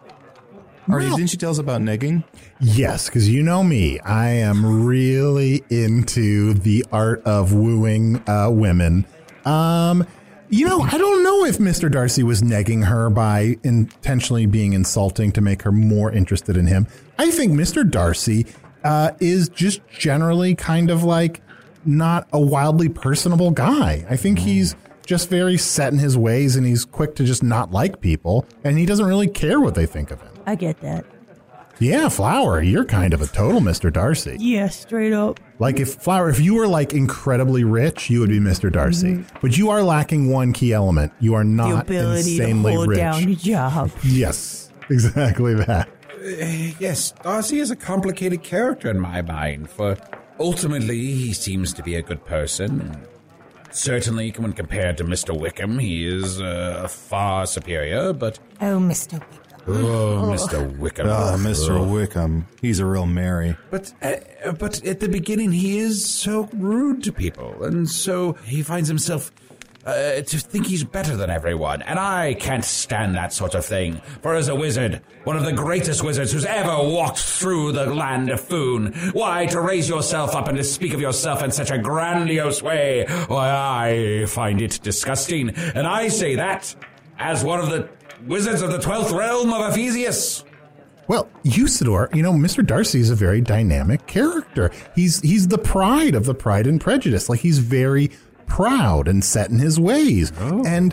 [SPEAKER 5] Arnie, didn't you tell us about negging?
[SPEAKER 4] Yes, because you know me. I am really into the art of wooing uh, women. Um, you know, I don't know if Mister Darcy was negging her by intentionally being insulting to make her more interested in him. I think Mister Darcy uh, is just generally kind of like not a wildly personable guy. I think he's just very set in his ways and he's quick to just not like people and he doesn't really care what they think of him.
[SPEAKER 8] I get that.
[SPEAKER 4] Yeah, Flower, you're kind of a total Mister Darcy.
[SPEAKER 8] Yeah, straight up.
[SPEAKER 4] Like if Flower, if you were like incredibly rich, you would be Mister Darcy. But you are lacking one key element. You are
[SPEAKER 8] The
[SPEAKER 4] not
[SPEAKER 8] ability to
[SPEAKER 4] insanely
[SPEAKER 8] hold
[SPEAKER 4] rich.
[SPEAKER 8] down a job.
[SPEAKER 4] Yes, exactly that.
[SPEAKER 6] Uh, yes, Darcy is a complicated character in my mind, for ultimately he seems to be a good person. Certainly, when compared to Mister Wickham, he is uh, far superior, but...
[SPEAKER 9] Oh, Mister Wickham.
[SPEAKER 6] Oh, Mister Wickham.
[SPEAKER 5] Ah, Mister
[SPEAKER 6] Ugh.
[SPEAKER 5] Wickham. He's a real Mary.
[SPEAKER 6] But, uh, but at the beginning, he is so rude to people, and so he finds himself uh, to think he's better than everyone, and I can't stand that sort of thing. For as a wizard, one of the greatest wizards who's ever walked through the land of Foon, why, to raise yourself up and to speak of yourself in such a grandiose way, why, I find it disgusting, and I say that as one of the wizards of the twelfth realm of Ephesius.
[SPEAKER 4] Well, Usador, you know, Mister Darcy is a very dynamic character. He's he's the pride of the Pride and Prejudice. Like he's very proud and set in his ways.
[SPEAKER 5] Oh.
[SPEAKER 4] And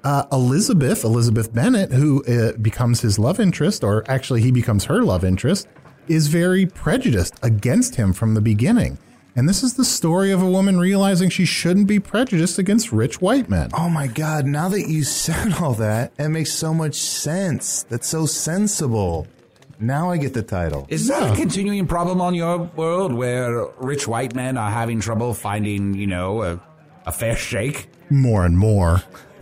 [SPEAKER 4] uh, Elizabeth, Elizabeth Bennet, who uh, becomes his love interest, or actually he becomes her love interest, is very prejudiced against him from the beginning. And this is the story of a woman realizing she shouldn't be prejudiced against rich white men.
[SPEAKER 5] Oh my God, now that you said all that, it makes so much sense. That's so sensible. Now I get the title.
[SPEAKER 6] Is that a continuing problem on your world where rich white men are having trouble finding, you know, a, a fair shake?
[SPEAKER 4] More and more.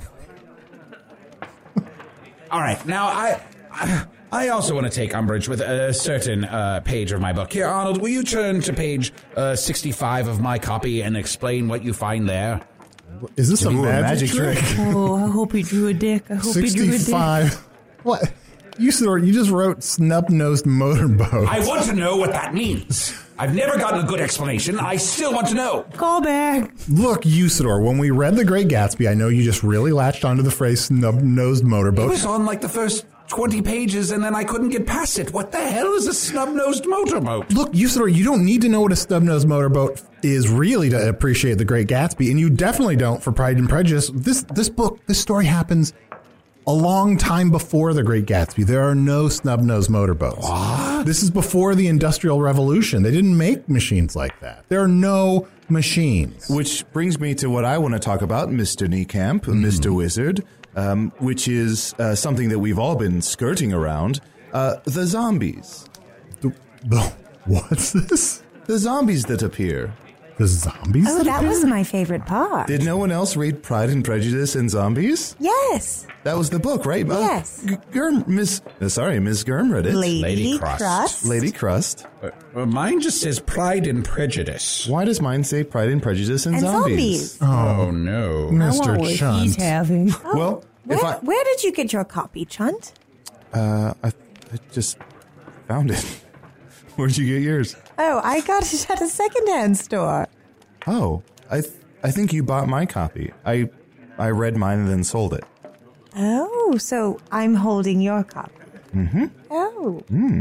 [SPEAKER 6] All right, now I... I I also want to take umbrage with a certain uh, page of my book. Here, Arnold, will you turn to page uh, sixty-five of my copy and explain what you find there?
[SPEAKER 4] Is this a
[SPEAKER 5] Ooh,
[SPEAKER 4] magic,
[SPEAKER 5] magic trick?
[SPEAKER 4] trick?
[SPEAKER 8] Oh, I hope he drew a dick. I hope he drew a dick.
[SPEAKER 4] sixty-five. What? You, you just wrote snub-nosed motorboat.
[SPEAKER 6] I want to know what that means. I've never gotten a good explanation. I still want to know.
[SPEAKER 8] Call back.
[SPEAKER 4] Look, Usador, when we read The Great Gatsby, I know you just really latched onto the phrase snub-nosed
[SPEAKER 6] It
[SPEAKER 4] motorboat.
[SPEAKER 6] was on like the first twenty pages, and then I couldn't get past it. What the hell is a snub-nosed motorboat?
[SPEAKER 4] Look, Usador, you don't need to know what a snub-nosed motorboat is really to appreciate The Great Gatsby, and you definitely don't for Pride and Prejudice. This this book, this story happens a long time before The Great Gatsby. There are no snub-nosed motorboats. What? This is before the Industrial Revolution. They didn't make machines like that. There are no machines.
[SPEAKER 5] Which brings me to what I want to talk about, Mister Niekamp, mm. Mister Wizard, um, which is uh, something that we've all been skirting around, uh, the zombies.
[SPEAKER 4] The, the, what's this?
[SPEAKER 5] The zombies that appear.
[SPEAKER 4] The zombies?
[SPEAKER 9] Oh,
[SPEAKER 4] that,
[SPEAKER 9] that
[SPEAKER 4] appear?
[SPEAKER 9] was my favorite part.
[SPEAKER 5] Did no one else read Pride and Prejudice and Zombies?
[SPEAKER 9] Yes.
[SPEAKER 5] That was the book, right?
[SPEAKER 9] Yes.
[SPEAKER 5] Uh, Germ, Miss, uh, sorry, Miss Germ read it.
[SPEAKER 9] Lady,
[SPEAKER 6] Lady
[SPEAKER 9] Crust.
[SPEAKER 6] Crust.
[SPEAKER 5] Lady Crust.
[SPEAKER 6] Uh, uh, mine just says Pride and Prejudice.
[SPEAKER 5] Why does mine say Pride and Prejudice and,
[SPEAKER 9] And
[SPEAKER 5] Zombies?
[SPEAKER 9] zombies.
[SPEAKER 6] Oh, no.
[SPEAKER 8] I
[SPEAKER 4] Mister
[SPEAKER 8] want what
[SPEAKER 4] Chunt.
[SPEAKER 8] he's having.
[SPEAKER 5] Well,
[SPEAKER 9] Where,
[SPEAKER 5] if I,
[SPEAKER 9] where did you get your copy, Chunt?
[SPEAKER 5] uh, I, I just found it. Where'd you get yours?
[SPEAKER 9] Oh, I got it at a secondhand store.
[SPEAKER 5] Oh, I, th- I think you bought my copy. I, I read mine and then sold it.
[SPEAKER 9] Oh, so I'm holding your copy.
[SPEAKER 5] Mm-hmm.
[SPEAKER 9] Oh.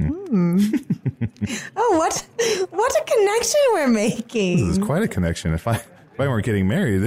[SPEAKER 9] Mm. Oh, what what a connection we're making.
[SPEAKER 5] This is quite a connection. If I if I weren't getting married.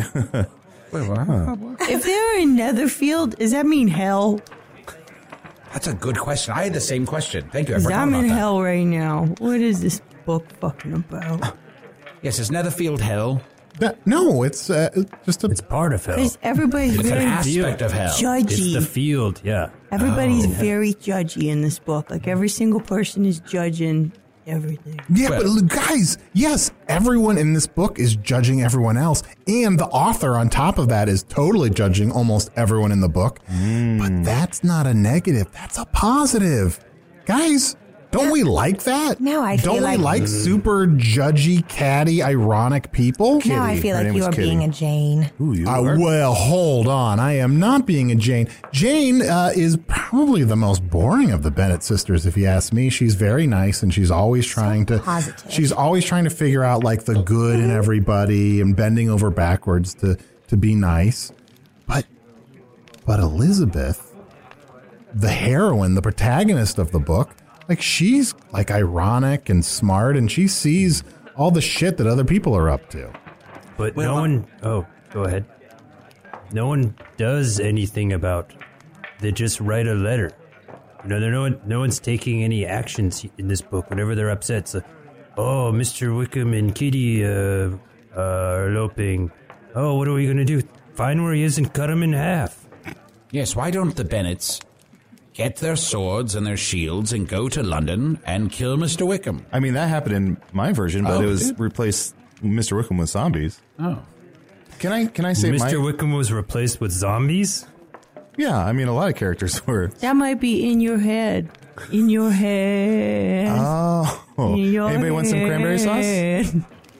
[SPEAKER 8] If they're in Netherfield, does that mean hell?
[SPEAKER 6] That's a good question. I had the same question. Thank you. I
[SPEAKER 8] Because
[SPEAKER 6] forgot
[SPEAKER 8] I'm
[SPEAKER 6] about
[SPEAKER 8] in
[SPEAKER 6] that.
[SPEAKER 8] hell right now. What is this book fucking about?
[SPEAKER 6] Yes, is Netherfield hell?
[SPEAKER 4] That, no, it's uh, just a...
[SPEAKER 7] It's part of hell.
[SPEAKER 8] Because everybody's
[SPEAKER 6] It's an
[SPEAKER 8] very
[SPEAKER 6] aspect of hell.
[SPEAKER 7] It's
[SPEAKER 8] judgy.
[SPEAKER 7] the field, yeah.
[SPEAKER 8] Everybody's
[SPEAKER 7] Oh.
[SPEAKER 8] very judgy in this book. Like every single person is judging everything.
[SPEAKER 4] Yeah,
[SPEAKER 6] Well-
[SPEAKER 4] but look, guys, yes, everyone in this book is judging everyone else. And the author on top of that is totally judging almost everyone in the book. But that's not a negative. That's a positive. Guys, don't we like that?
[SPEAKER 9] No, I feel
[SPEAKER 4] Don't we
[SPEAKER 9] like-
[SPEAKER 4] like super judgy, catty, ironic people?
[SPEAKER 9] Now I feel
[SPEAKER 5] Her
[SPEAKER 9] like
[SPEAKER 5] name
[SPEAKER 9] you
[SPEAKER 5] was
[SPEAKER 9] are
[SPEAKER 5] Kitty.
[SPEAKER 9] being a Jane.
[SPEAKER 5] Ooh, you
[SPEAKER 4] Uh,
[SPEAKER 5] are?
[SPEAKER 4] well, hold on. I am not being a Jane. Jane uh, is probably the most boring of the Bennett sisters, if you ask me. She's very nice, and she's always trying to.
[SPEAKER 9] positive.
[SPEAKER 4] She's always trying to figure out like the good in everybody and bending over backwards to to be nice. But but Elizabeth, the heroine, the protagonist of the book, like she's like ironic and smart, and she sees all the shit that other people are up to.
[SPEAKER 7] But
[SPEAKER 6] Well,
[SPEAKER 7] no one... Oh, go ahead. No one does anything about... They just write a letter. You know, no one, no one's taking any actions in this book. Whenever they're upset, it's like, oh, Mister Wickham and Kitty uh, uh, are eloping. Oh, what are we going to do? Find where he is and cut him in half.
[SPEAKER 6] Yes, why don't the Bennets get their swords and their shields and go to London and kill Mister Wickham?
[SPEAKER 5] I mean, that happened in my version, but
[SPEAKER 6] Oh,
[SPEAKER 5] it was
[SPEAKER 6] it did?
[SPEAKER 5] replaced Mister Wickham with zombies.
[SPEAKER 6] Oh.
[SPEAKER 5] Can I can I say
[SPEAKER 7] Mister
[SPEAKER 5] my...
[SPEAKER 7] Wickham was replaced with zombies?
[SPEAKER 5] Yeah, I mean, a lot of characters were.
[SPEAKER 8] That might be in your head. In your head.
[SPEAKER 5] Oh.
[SPEAKER 8] In your
[SPEAKER 5] Anybody want some cranberry sauce?
[SPEAKER 8] head.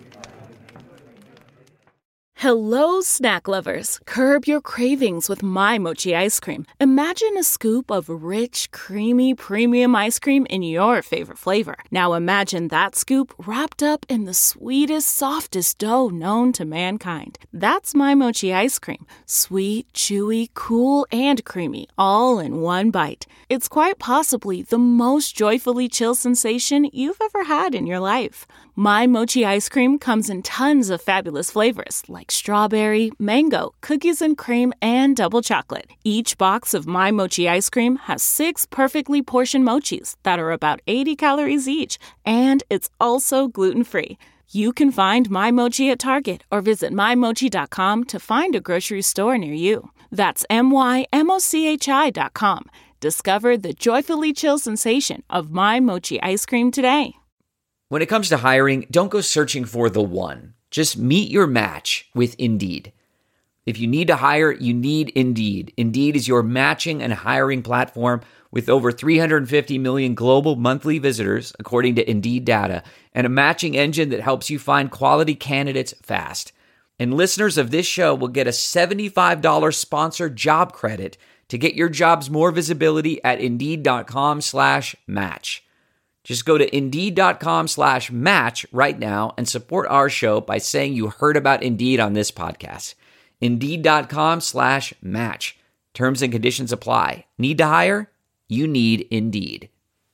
[SPEAKER 2] Hello, snack lovers. Curb your cravings with My Mochi ice cream. Imagine a scoop of rich, creamy, premium ice cream in your favorite flavor. Now imagine that scoop wrapped up in the sweetest, softest dough known to mankind. That's My Mochi ice cream. Sweet, chewy, cool, and creamy, all in one bite. It's quite possibly the most joyfully chill sensation you've ever had in your life. My Mochi ice cream comes in tons of fabulous flavors like strawberry, mango, cookies and cream, and double chocolate. Each box of My Mochi ice cream has six perfectly portioned mochis that are about eighty calories each, and it's also gluten-free. You can find My Mochi at Target or visit my mochi dot com to find a grocery store near you. That's M Y M O C H I dot com. Discover the joyfully chill sensation of My Mochi ice cream today.
[SPEAKER 10] When it comes to hiring, don't go searching for the one. Just meet your match with Indeed. If you need to hire, you need Indeed. Indeed is your matching and hiring platform with over three hundred fifty million global monthly visitors, according to Indeed data, and a matching engine that helps you find quality candidates fast. And listeners of this show will get a seventy-five dollars sponsored job credit to get your jobs more visibility at Indeed.com slash match. Just go to Indeed.com slash match right now and support our show by saying you heard about Indeed on this podcast. Indeed.com slash match. Terms and conditions apply. Need to hire? You need Indeed.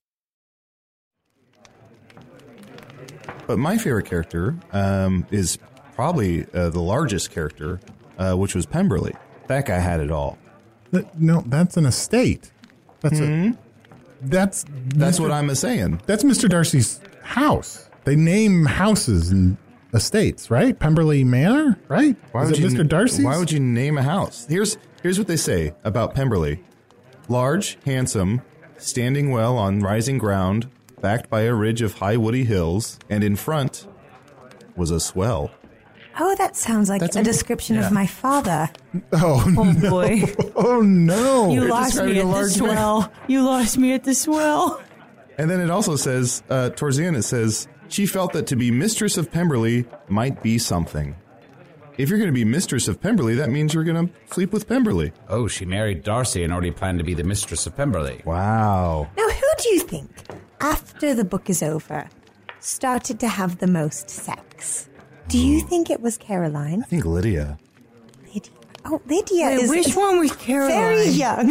[SPEAKER 5] But my favorite character um, is probably uh, the largest character, uh, which was Pemberley. That guy had it all.
[SPEAKER 4] That, no, that's an estate. That's
[SPEAKER 5] mm-hmm.
[SPEAKER 4] a... That's
[SPEAKER 5] that's
[SPEAKER 4] Mister
[SPEAKER 5] what I'm saying.
[SPEAKER 4] That's Mister Darcy's house. They name houses and estates, right? Pemberley Manor, right?
[SPEAKER 5] Why
[SPEAKER 4] Is
[SPEAKER 5] would
[SPEAKER 4] it
[SPEAKER 5] you,
[SPEAKER 4] Mister Darcy's?
[SPEAKER 5] Why would you name a house? Here's here's what they say about Pemberley: large, handsome, standing well on rising ground, backed by a ridge of high woody hills, and in front was a swell.
[SPEAKER 9] Oh, that sounds like
[SPEAKER 5] That's
[SPEAKER 9] a
[SPEAKER 5] a-
[SPEAKER 9] description
[SPEAKER 5] yeah.
[SPEAKER 9] of my father.
[SPEAKER 4] Oh,
[SPEAKER 8] Oh
[SPEAKER 4] no.
[SPEAKER 8] boy.
[SPEAKER 4] Oh, no.
[SPEAKER 8] You
[SPEAKER 5] They're
[SPEAKER 8] lost
[SPEAKER 5] describing
[SPEAKER 8] me
[SPEAKER 5] a
[SPEAKER 8] at the
[SPEAKER 5] large man.
[SPEAKER 8] swell. You lost me at the swell.
[SPEAKER 5] And then it also says, uh, towards the end, it says, she felt that to be mistress of Pemberley might be something. If you're going to be mistress of Pemberley, that means you're going to sleep with Pemberley.
[SPEAKER 6] Oh, she married Darcy and already planned to be the mistress of Pemberley.
[SPEAKER 5] Wow.
[SPEAKER 9] Now, who do you think, after the book is over, started to have the most sex? Do you think it was Caroline?
[SPEAKER 5] I think Lydia.
[SPEAKER 9] Lydia. Oh, Lydia
[SPEAKER 8] Wait,
[SPEAKER 9] is
[SPEAKER 8] which one was Caroline?
[SPEAKER 9] very young.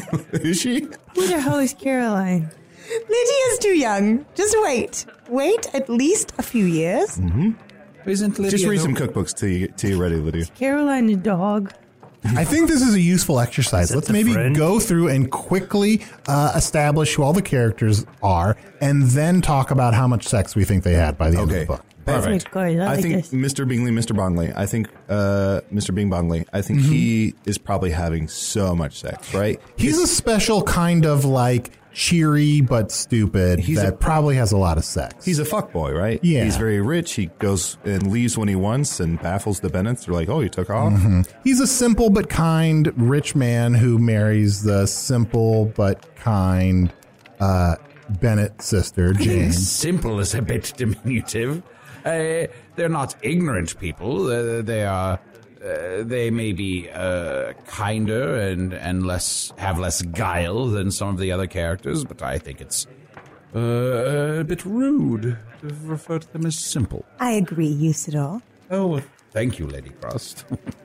[SPEAKER 5] Is she?
[SPEAKER 8] Who the hell is Caroline?
[SPEAKER 9] Lydia's too young. Just wait. Wait at least a few years.
[SPEAKER 5] Mm-hmm.
[SPEAKER 6] Isn't Lydia...
[SPEAKER 5] Just read
[SPEAKER 6] the-
[SPEAKER 5] some cookbooks till you, till you're ready, Lydia.
[SPEAKER 8] Caroline the dog.
[SPEAKER 4] I think this is a useful exercise.
[SPEAKER 7] that
[SPEAKER 4] Let's
[SPEAKER 7] the
[SPEAKER 4] maybe
[SPEAKER 7] friend?
[SPEAKER 4] go through and quickly uh, establish who all the characters are, and then talk about how much sex we think they had by the end of
[SPEAKER 5] Okay.
[SPEAKER 4] the book.
[SPEAKER 5] Perfect.
[SPEAKER 8] Good. I
[SPEAKER 5] I
[SPEAKER 8] like
[SPEAKER 5] think
[SPEAKER 8] this.
[SPEAKER 5] Mister Bingley, Mister Bongley, I think uh, Mister Bing Bongley, I think
[SPEAKER 4] Mm-hmm.
[SPEAKER 5] he is probably having so much sex, right?
[SPEAKER 4] He's a special kind of like cheery but stupid
[SPEAKER 5] He's
[SPEAKER 4] that
[SPEAKER 5] a-
[SPEAKER 4] probably has a lot of sex.
[SPEAKER 5] He's a fuckboy, right?
[SPEAKER 4] Yeah.
[SPEAKER 5] He's very rich. He goes and leaves when he wants and baffles the Bennets. They're like, oh, you took off?
[SPEAKER 4] Mm-hmm. He's a simple but kind rich man who marries the simple but kind uh, Bennett sister, Jane.
[SPEAKER 6] Simple is a bit diminutive. Uh, they're not ignorant people. Uh, they are. Uh, they may be uh, kinder and and less have less guile than some of the other characters, but I think it's uh, a bit rude to refer to them as simple.
[SPEAKER 9] I agree, Usador.
[SPEAKER 6] Oh, thank you, Lady Frost.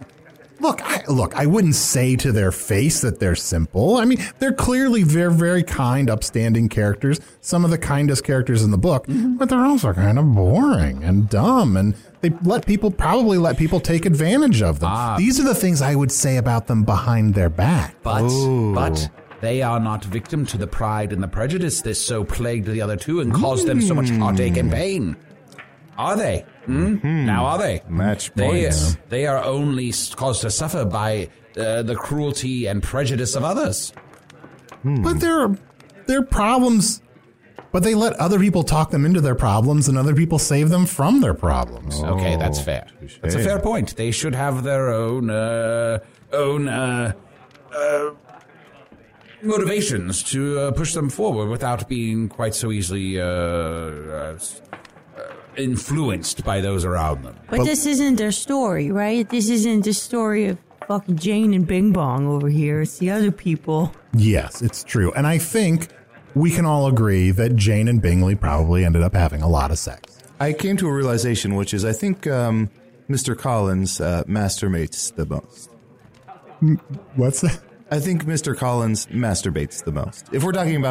[SPEAKER 4] Look, I, look, I wouldn't say to their face that they're simple. I mean, they're clearly very, very kind, upstanding characters, some of the kindest characters in the book,
[SPEAKER 6] Mm-hmm.
[SPEAKER 4] but they're also kind of boring and dumb, and they let people, probably let people take advantage of them.
[SPEAKER 6] Ah.
[SPEAKER 4] These are the things I would say about them behind their back.
[SPEAKER 6] But but they are not victim to the pride and the prejudice that so plagued the other two and caused them so much heartache and pain. Are they? Hmm? Now are they?
[SPEAKER 5] Match
[SPEAKER 6] They,
[SPEAKER 5] points.
[SPEAKER 6] they are only s- caused to suffer by uh, the cruelty and prejudice of others.
[SPEAKER 4] But their their problems, but they let other people talk them into their problems, and other people save them from their problems.
[SPEAKER 6] Okay, that's fair. That's a fair point. They should have their own uh, own uh, uh, motivations to uh, push them forward without being quite so easily uh, uh, influenced by those around them.
[SPEAKER 8] But this isn't their story, right? This isn't the story of fucking Jane and Bing Bong over here. It's the other people.
[SPEAKER 4] Yes, it's true. And I think we can all agree that Jane and Bingley probably ended up having a lot of sex.
[SPEAKER 5] I came to a realization, which is I think um, Mister Collins uh, masturbates the most.
[SPEAKER 4] What's that?
[SPEAKER 5] I think Mister Collins masturbates the most. If we're talking about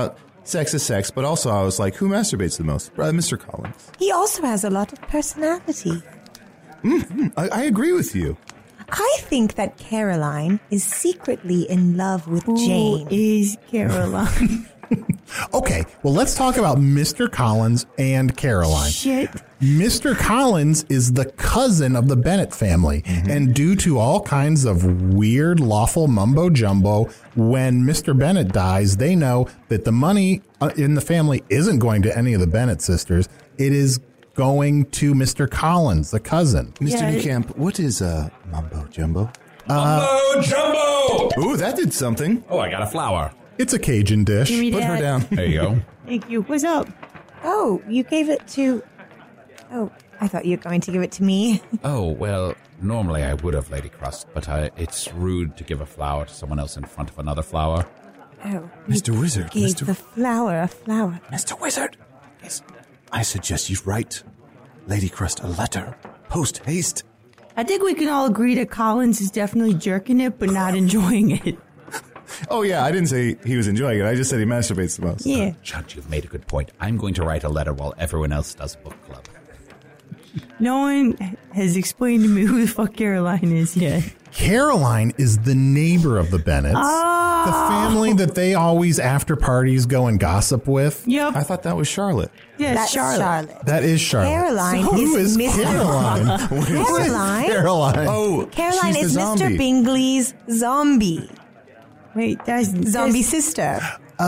[SPEAKER 5] sex is sex, but also I was like, who masturbates the most? Uh, Mister Collins.
[SPEAKER 9] He also has a lot of personality.
[SPEAKER 5] Mm-hmm. I, I agree with you.
[SPEAKER 9] I think that Caroline is secretly in love with
[SPEAKER 8] Who
[SPEAKER 9] Jane.
[SPEAKER 8] is Caroline?
[SPEAKER 4] Okay, well, let's talk about Mister Collins and Caroline.
[SPEAKER 8] Shit.
[SPEAKER 4] Mister Collins is the cousin of the Bennett family, mm-hmm. and due to all kinds of weird, lawful mumbo jumbo, when Mister Bennett dies, they know that the money in the family isn't going to any of the Bennett sisters. It is going to Mister Collins, the cousin.
[SPEAKER 5] Mister
[SPEAKER 8] Yeah.
[SPEAKER 5] Newcamp, what is uh, mumbo jumbo?
[SPEAKER 6] Mumbo jumbo!
[SPEAKER 5] Ooh, that did something.
[SPEAKER 6] Oh, I got a flower.
[SPEAKER 4] It's a Cajun dish.
[SPEAKER 8] Give me
[SPEAKER 5] Put her
[SPEAKER 8] that.
[SPEAKER 5] down.
[SPEAKER 6] There you go.
[SPEAKER 8] Thank you. What's up?
[SPEAKER 9] Oh, you gave it to... Oh, I thought you were going to give it to me.
[SPEAKER 6] Oh, well, normally I would have, Lady Crust, but I, it's rude to give a flower to someone else in front of another flower.
[SPEAKER 9] Oh,
[SPEAKER 5] Mister Wizard.
[SPEAKER 9] gave
[SPEAKER 5] Mister
[SPEAKER 9] the flower a flower.
[SPEAKER 5] Mister Wizard. Yes. I suggest you write Lady Crust a letter. Post haste.
[SPEAKER 8] I think we can all agree that Collins is definitely jerking it, but not enjoying it.
[SPEAKER 5] Oh, yeah, I didn't say he was enjoying it. I just said he masturbates the most.
[SPEAKER 8] Yeah.
[SPEAKER 6] Chunt, you've made a good point. I'm going to write a letter while everyone else does book club.
[SPEAKER 8] No one has explained to me who the fuck Caroline is yet.
[SPEAKER 4] Caroline is the neighbor of the Bennetts,
[SPEAKER 8] Oh.
[SPEAKER 4] the family that they always after parties go and gossip with.
[SPEAKER 8] Yep.
[SPEAKER 5] I thought that was Charlotte.
[SPEAKER 8] Yes,
[SPEAKER 9] That's
[SPEAKER 8] Charlotte.
[SPEAKER 9] Charlotte.
[SPEAKER 4] That is Charlotte.
[SPEAKER 9] Caroline
[SPEAKER 4] So who
[SPEAKER 9] is
[SPEAKER 4] is
[SPEAKER 9] Mister
[SPEAKER 4] Caroline?
[SPEAKER 9] Caroline?
[SPEAKER 4] Caroline.
[SPEAKER 5] Oh,
[SPEAKER 9] Caroline
[SPEAKER 5] she's
[SPEAKER 9] is
[SPEAKER 5] the
[SPEAKER 9] Mister
[SPEAKER 5] zombie.
[SPEAKER 9] Bingley's zombie.
[SPEAKER 8] Wait, that's
[SPEAKER 9] Zombie
[SPEAKER 8] that's-
[SPEAKER 9] sister.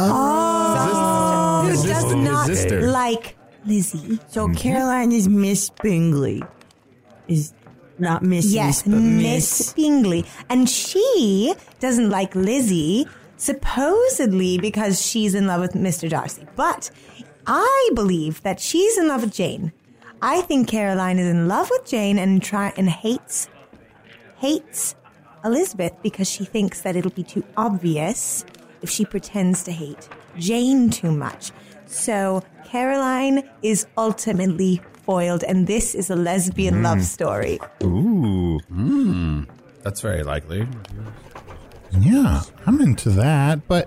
[SPEAKER 5] Oh.
[SPEAKER 9] Who
[SPEAKER 5] His
[SPEAKER 9] does
[SPEAKER 5] sister.
[SPEAKER 9] not
[SPEAKER 5] His sister.
[SPEAKER 9] like Lizzie.
[SPEAKER 8] So Caroline is Miss Bingley. Is not Missus
[SPEAKER 9] Yes,
[SPEAKER 8] but
[SPEAKER 9] Miss
[SPEAKER 8] Miss.
[SPEAKER 9] Bingley. And she doesn't like Lizzie, supposedly because she's in love with Mister Darcy. But I believe that she's in love with Jane. I think Caroline is in love with Jane and try and hates hates Elizabeth because she thinks that it'll be too obvious if she pretends to hate Jane too much. So Caroline is ultimately foiled, and this is a lesbian
[SPEAKER 5] Mm.
[SPEAKER 9] love story.
[SPEAKER 5] Ooh.
[SPEAKER 6] Hmm. That's very likely.
[SPEAKER 4] Yeah, I'm into that, but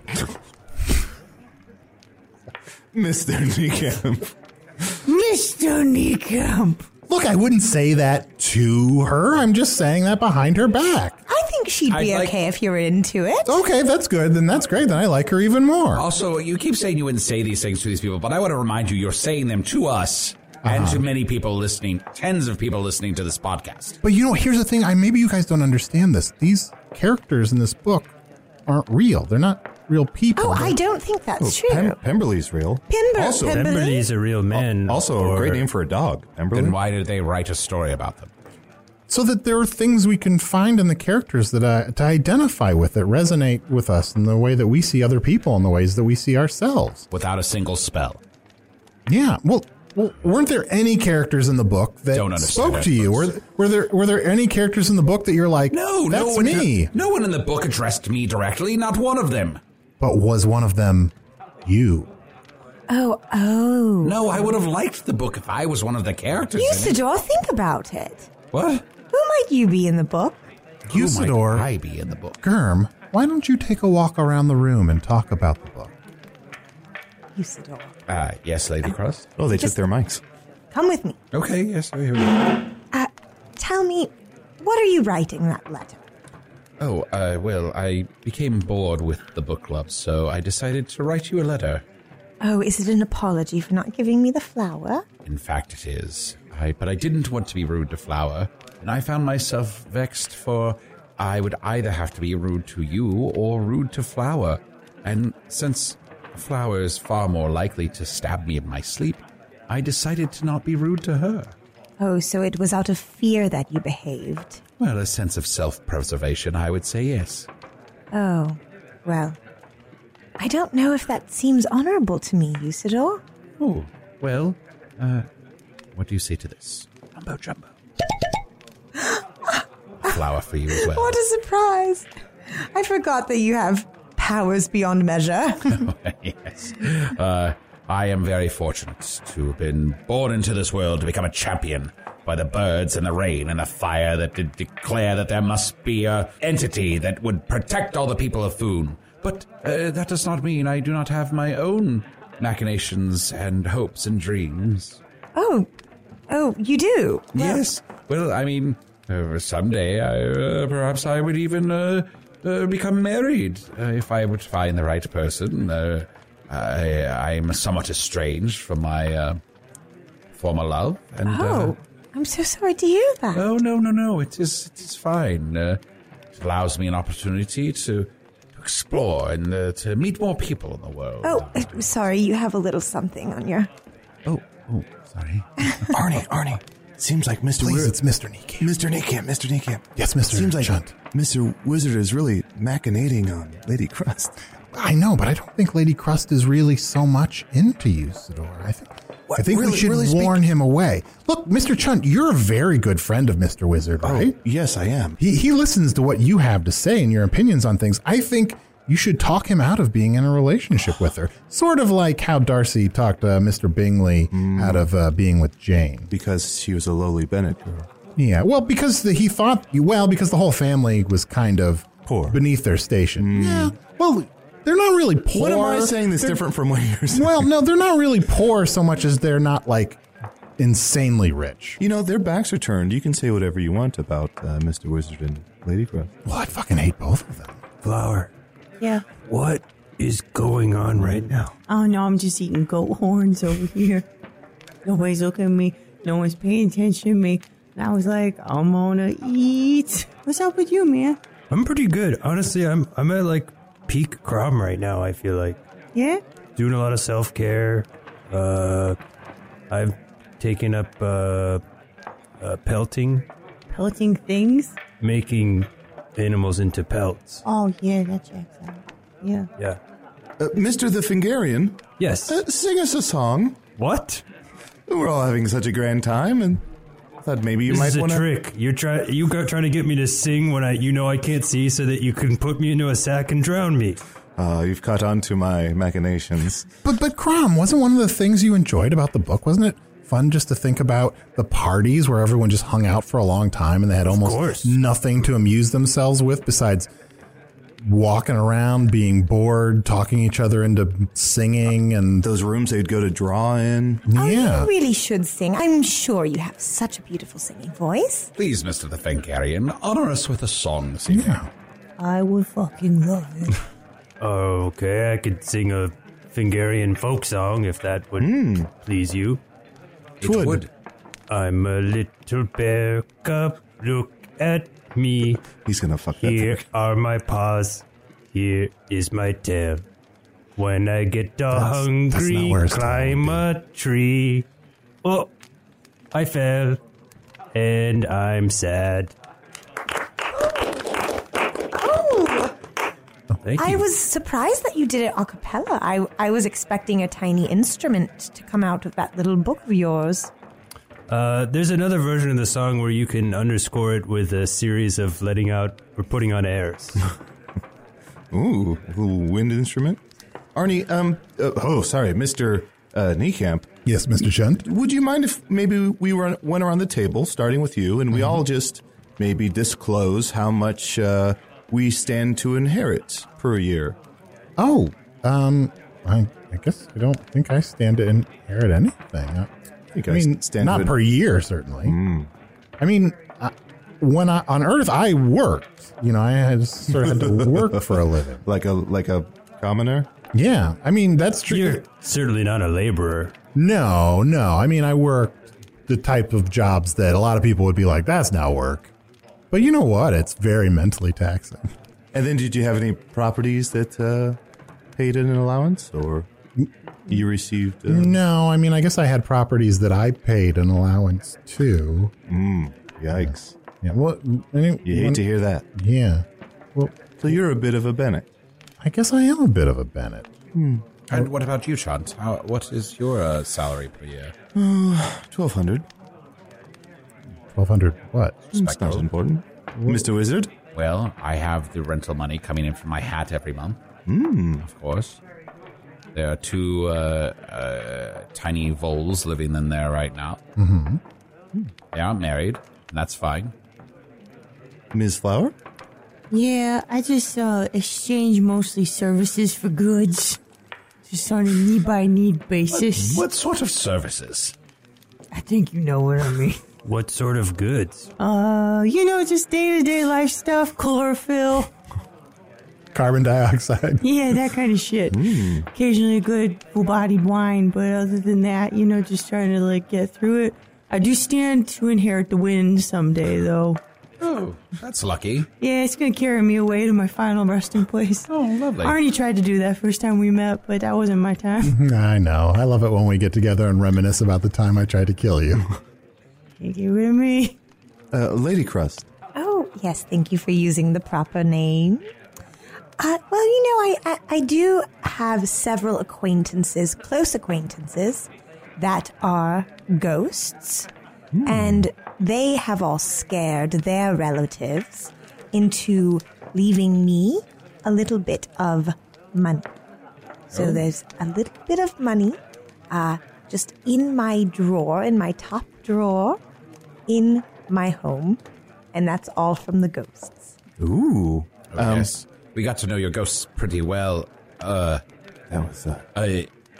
[SPEAKER 5] Mister Newcamp.
[SPEAKER 8] Mister Niekamp.
[SPEAKER 4] look, I wouldn't say that to her. I'm just saying that behind her back.
[SPEAKER 9] I think she'd be
[SPEAKER 6] I'd like-
[SPEAKER 9] okay if you were into it.
[SPEAKER 4] Okay, that's good. Then that's great. Then I like her even more.
[SPEAKER 6] Also, you keep saying you wouldn't say these things to these people, but I want to remind you, you're saying them to us and to many people listening, tens of people listening to this podcast.
[SPEAKER 4] But you know, here's the thing. I maybe you guys don't understand this. These characters in this book aren't real. They're not real people.
[SPEAKER 9] Oh, I
[SPEAKER 4] They're-
[SPEAKER 9] don't think that's true.
[SPEAKER 5] Pem- Pemberley's real.
[SPEAKER 9] Pember-
[SPEAKER 5] Also,
[SPEAKER 9] Pemberley?
[SPEAKER 7] Pemberley's a real man.
[SPEAKER 5] also a
[SPEAKER 7] or-
[SPEAKER 5] great name for a dog. Pemberley.
[SPEAKER 6] Then why did they write a story about them?
[SPEAKER 4] so that there are things we can find in the characters that uh, to identify with, that resonate with us in the way that we see other people, in the ways that we see ourselves.
[SPEAKER 6] Without a single spell.
[SPEAKER 4] Yeah. Well, well weren't there any characters in the book that
[SPEAKER 6] Don't understand
[SPEAKER 4] spoke
[SPEAKER 6] that,
[SPEAKER 4] to you? Were,
[SPEAKER 6] folks.
[SPEAKER 4] were there were there any characters in the book that you're like,
[SPEAKER 6] No,
[SPEAKER 4] that's
[SPEAKER 6] no one,
[SPEAKER 4] me?
[SPEAKER 6] no one in the book addressed me directly, not one of them.
[SPEAKER 4] But was one of them you?
[SPEAKER 9] Oh, oh.
[SPEAKER 6] No, I would have liked the book if I was one of the characters in it.
[SPEAKER 9] Usador, think about it.
[SPEAKER 6] What?
[SPEAKER 9] Who might you be in the book?
[SPEAKER 6] Who might
[SPEAKER 4] Usador,
[SPEAKER 6] I be in the book?
[SPEAKER 4] Germ, why don't you take a walk around the room and talk about the book?
[SPEAKER 9] Usador.
[SPEAKER 6] Uh, yes, Lady Crust.
[SPEAKER 5] Oh, they
[SPEAKER 9] Just-
[SPEAKER 5] took their mics.
[SPEAKER 9] Come with me.
[SPEAKER 6] Okay, yes, here we go.
[SPEAKER 9] Uh, tell me, what are you writing that letter?
[SPEAKER 6] Oh, uh, well, I became bored with the book club, so I decided to write you a letter.
[SPEAKER 9] Oh, is it an apology for not giving me the flower?
[SPEAKER 6] In fact, it is. I, but I didn't want to be rude to Flower, and I found myself vexed for I would either have to be rude to you or rude to Flower. And since Flower is far more likely to stab me in my sleep, I decided to not be rude to her.
[SPEAKER 9] Oh, so it was out of fear that you behaved.
[SPEAKER 6] Well, a sense of self-preservation, I would say yes.
[SPEAKER 9] Oh, well, I don't know if that seems honorable to me, Usador.
[SPEAKER 6] Oh, well, uh, what do you say to this? Mumbo jumbo. Flower for you as well.
[SPEAKER 9] What a surprise! I forgot that you have powers beyond measure.
[SPEAKER 6] Yes. Uh, I am very fortunate to have been born into this world to become a champion by the birds and the rain and the fire that did declare that there must be a entity that would protect all the people of Foon. But uh, that does not mean I do not have my own machinations and hopes and dreams.
[SPEAKER 9] Oh, oh, you do? Well,
[SPEAKER 6] Yes. Well, I mean, uh, someday I, uh, perhaps I would even uh, uh, become married uh, if I would find the right person. Uh, I, I'm somewhat estranged from my uh, former love. And,
[SPEAKER 9] Oh,
[SPEAKER 6] uh,
[SPEAKER 9] I'm so sorry to hear that.
[SPEAKER 6] oh, no, no, no. It is, it is fine. Uh, it allows me an opportunity to explore and uh, to meet more people in the world.
[SPEAKER 9] Oh, uh, sorry, you have a little something on your...
[SPEAKER 6] oh, oh sorry.
[SPEAKER 5] Arnie, Arnie. Seems like Mister
[SPEAKER 4] Please,
[SPEAKER 5] Wizard.
[SPEAKER 4] it's Mister Niekamp.
[SPEAKER 5] Mister Niekamp, Mister Niekamp.
[SPEAKER 4] Yes, Mister
[SPEAKER 5] Seems like
[SPEAKER 4] Chunt.
[SPEAKER 5] Mister Wizard is really machinating on Lady Crust.
[SPEAKER 4] I know, but I don't think Lady Crust is really so much into Usador. I think
[SPEAKER 5] What,
[SPEAKER 4] I think
[SPEAKER 5] really-
[SPEAKER 4] we should
[SPEAKER 5] really speak-
[SPEAKER 4] warn him away. Look, Mister Chunt, you're a very good friend of Mister Wizard, right?
[SPEAKER 5] Oh, yes, I am.
[SPEAKER 4] He he listens to what you have to say and your opinions on things. I think you should talk him out of being in a relationship with her. Sort of like how Darcy talked uh, Mister Bingley out of uh, being with Jane.
[SPEAKER 5] Because she was a lowly Bennett girl.
[SPEAKER 4] Yeah, well, because the, he thought, well, because the whole family was kind of
[SPEAKER 5] Poor.
[SPEAKER 4] beneath their station. Yeah, well, they're not really poor.
[SPEAKER 5] What am I saying that's
[SPEAKER 4] They're-
[SPEAKER 5] different from what you're saying?
[SPEAKER 4] Well, no, they're not really poor so much as they're not, like, insanely rich.
[SPEAKER 5] You know, their backs are turned. You can say whatever you want about uh, Mister Wizard and Lady Crust.
[SPEAKER 4] Well, I fucking hate both of them.
[SPEAKER 7] Flower,
[SPEAKER 8] Yeah.
[SPEAKER 7] what is going on right now?
[SPEAKER 8] Oh no, I'm just eating goat horns over here. Nobody's looking at me. No one's paying attention to me. And I was like, I'm gonna eat. What's up with you, man?
[SPEAKER 7] I'm pretty good. Honestly, I'm I'm at like peak Crom right now, I feel like.
[SPEAKER 8] Yeah?
[SPEAKER 7] Doing a lot of self-care. Uh, I've taken up uh, uh, pelting,
[SPEAKER 8] Pelting things?
[SPEAKER 7] making animals into pelts.
[SPEAKER 8] Oh yeah, that checks out. Yeah.
[SPEAKER 7] Yeah.
[SPEAKER 5] Uh, Mister the Fingarian,
[SPEAKER 7] Yes.
[SPEAKER 5] uh, sing us a song.
[SPEAKER 7] What?
[SPEAKER 5] We're all having such a grand time, and I thought maybe you
[SPEAKER 7] This
[SPEAKER 5] might
[SPEAKER 7] is a
[SPEAKER 5] want to...
[SPEAKER 7] trick. You're trying. You got trying to get me to sing when I, you know, I can't see, so that you can put me into a sack and drown me.
[SPEAKER 5] Uh, you've caught on to my machinations.
[SPEAKER 4] But, but Crom, wasn't one of the things you enjoyed about the book, wasn't it fun just to think about the parties where everyone just hung out for a long time and they had almost
[SPEAKER 7] course.
[SPEAKER 4] nothing to amuse themselves with besides walking around, being bored, talking each other into singing and
[SPEAKER 5] Those rooms they'd go to draw in.
[SPEAKER 9] Oh,
[SPEAKER 4] yeah.
[SPEAKER 9] you really should sing. I'm sure you have such a beautiful singing voice.
[SPEAKER 6] Please, Mister the Fengarian, honor us with a song this evening.
[SPEAKER 4] Yeah.
[SPEAKER 8] I would fucking love it.
[SPEAKER 7] Oh, okay. I could sing a Fingarian folk song if that would please you.
[SPEAKER 6] It
[SPEAKER 5] Would.
[SPEAKER 6] would.
[SPEAKER 7] I'm a little bear cub. Look at me.
[SPEAKER 5] He's going to fuck that
[SPEAKER 7] Here
[SPEAKER 5] thing.
[SPEAKER 7] are my paws. Here is my tail. When I get all
[SPEAKER 4] That's- that's not
[SPEAKER 7] hungry,
[SPEAKER 4] where his tail
[SPEAKER 7] climb
[SPEAKER 4] would
[SPEAKER 7] a tree. Oh, I fell. And I'm sad.
[SPEAKER 9] Oh,
[SPEAKER 7] Thank you.
[SPEAKER 9] I was surprised that you did it a cappella. I, I was expecting a tiny instrument to come out of that little book of yours.
[SPEAKER 7] Uh, there's another version of the song where you can underscore it with a series of letting out or putting on airs.
[SPEAKER 5] Ooh, a little wind instrument. Arnie, um, uh, oh, sorry, Mister Uh, Niekamp.
[SPEAKER 4] Yes, Mister Chunt.
[SPEAKER 5] Would you mind if maybe we were, went around the table, starting with you, and we all just maybe disclose how much uh, we stand to inherit per year?
[SPEAKER 4] Oh, um, I, I guess I don't think I stand to inherit anything. I,
[SPEAKER 5] think
[SPEAKER 4] I
[SPEAKER 5] I
[SPEAKER 4] mean,
[SPEAKER 5] stand
[SPEAKER 4] not
[SPEAKER 5] to-
[SPEAKER 4] per year, certainly. I mean, uh, when I on Earth, I worked. You know, I had sort of had to work for a living.
[SPEAKER 5] Like a like a commoner?
[SPEAKER 4] Yeah, I mean that's true.
[SPEAKER 7] You're certainly not a laborer.
[SPEAKER 4] No, no. I mean, I worked the type of jobs that a lot of people would be like, "That's not work." But you know what? It's very mentally taxing.
[SPEAKER 5] And then did you have any properties that uh, paid an allowance, or you received? Uh,
[SPEAKER 4] No, I mean, I guess I had properties that I paid an allowance to.
[SPEAKER 5] mm, yikes!
[SPEAKER 4] Yeah, well, I mean,
[SPEAKER 5] You hate
[SPEAKER 4] when-
[SPEAKER 5] to hear that.
[SPEAKER 4] Yeah. Well,
[SPEAKER 5] So you're a bit of a Bennett.
[SPEAKER 4] I guess I am a bit of a Bennett.
[SPEAKER 6] And what about you, Chant? How, what is your uh, salary per year?
[SPEAKER 5] Twelve hundred.
[SPEAKER 4] Twelve hundred. What?
[SPEAKER 5] It's not important. Mister Wizard.
[SPEAKER 6] Well, I have the rental money coming in from my hat every month.
[SPEAKER 5] Mm.
[SPEAKER 6] Of course. There are two uh, uh, tiny voles living in there right now.
[SPEAKER 4] Mm-hmm.
[SPEAKER 6] They aren't married, and that's fine.
[SPEAKER 5] Miz Flower.
[SPEAKER 8] Yeah, I just uh, exchange mostly services for goods. just on a need-by-need basis.
[SPEAKER 6] What sort of services?
[SPEAKER 8] I think you know what I mean.
[SPEAKER 7] What sort of goods?
[SPEAKER 8] Uh, you know, just day-to-day life stuff, chlorophyll.
[SPEAKER 4] Carbon dioxide.
[SPEAKER 8] Yeah, that kind of shit. Mm. Occasionally a good full-bodied wine, but other than that, you know, just trying to, like, get through it. I do stand to inherit the wind someday, though.
[SPEAKER 6] Oh, that's lucky.
[SPEAKER 8] Yeah, it's going to carry me away to my final resting place.
[SPEAKER 6] Oh, lovely.
[SPEAKER 8] Arnie tried to do that first time we met, but that wasn't my time.
[SPEAKER 4] I know. I love it when we get together and reminisce about the time I tried to kill you.
[SPEAKER 8] Can't get rid of me.
[SPEAKER 5] Uh, Lady Crust.
[SPEAKER 9] Oh, yes, thank you for using the proper name. Uh, well, you know, I, I, I do have several acquaintances, close acquaintances, that are ghosts. Mm. And they have all scared their relatives into leaving me a little bit of money. So oh. there's a little bit of money uh, just in my drawer, in my top drawer, in my home. And that's all from the ghosts.
[SPEAKER 5] Ooh.
[SPEAKER 6] Oh, um, yes. We got to know your ghosts pretty well. Uh,
[SPEAKER 5] that was uh,
[SPEAKER 6] I, uh,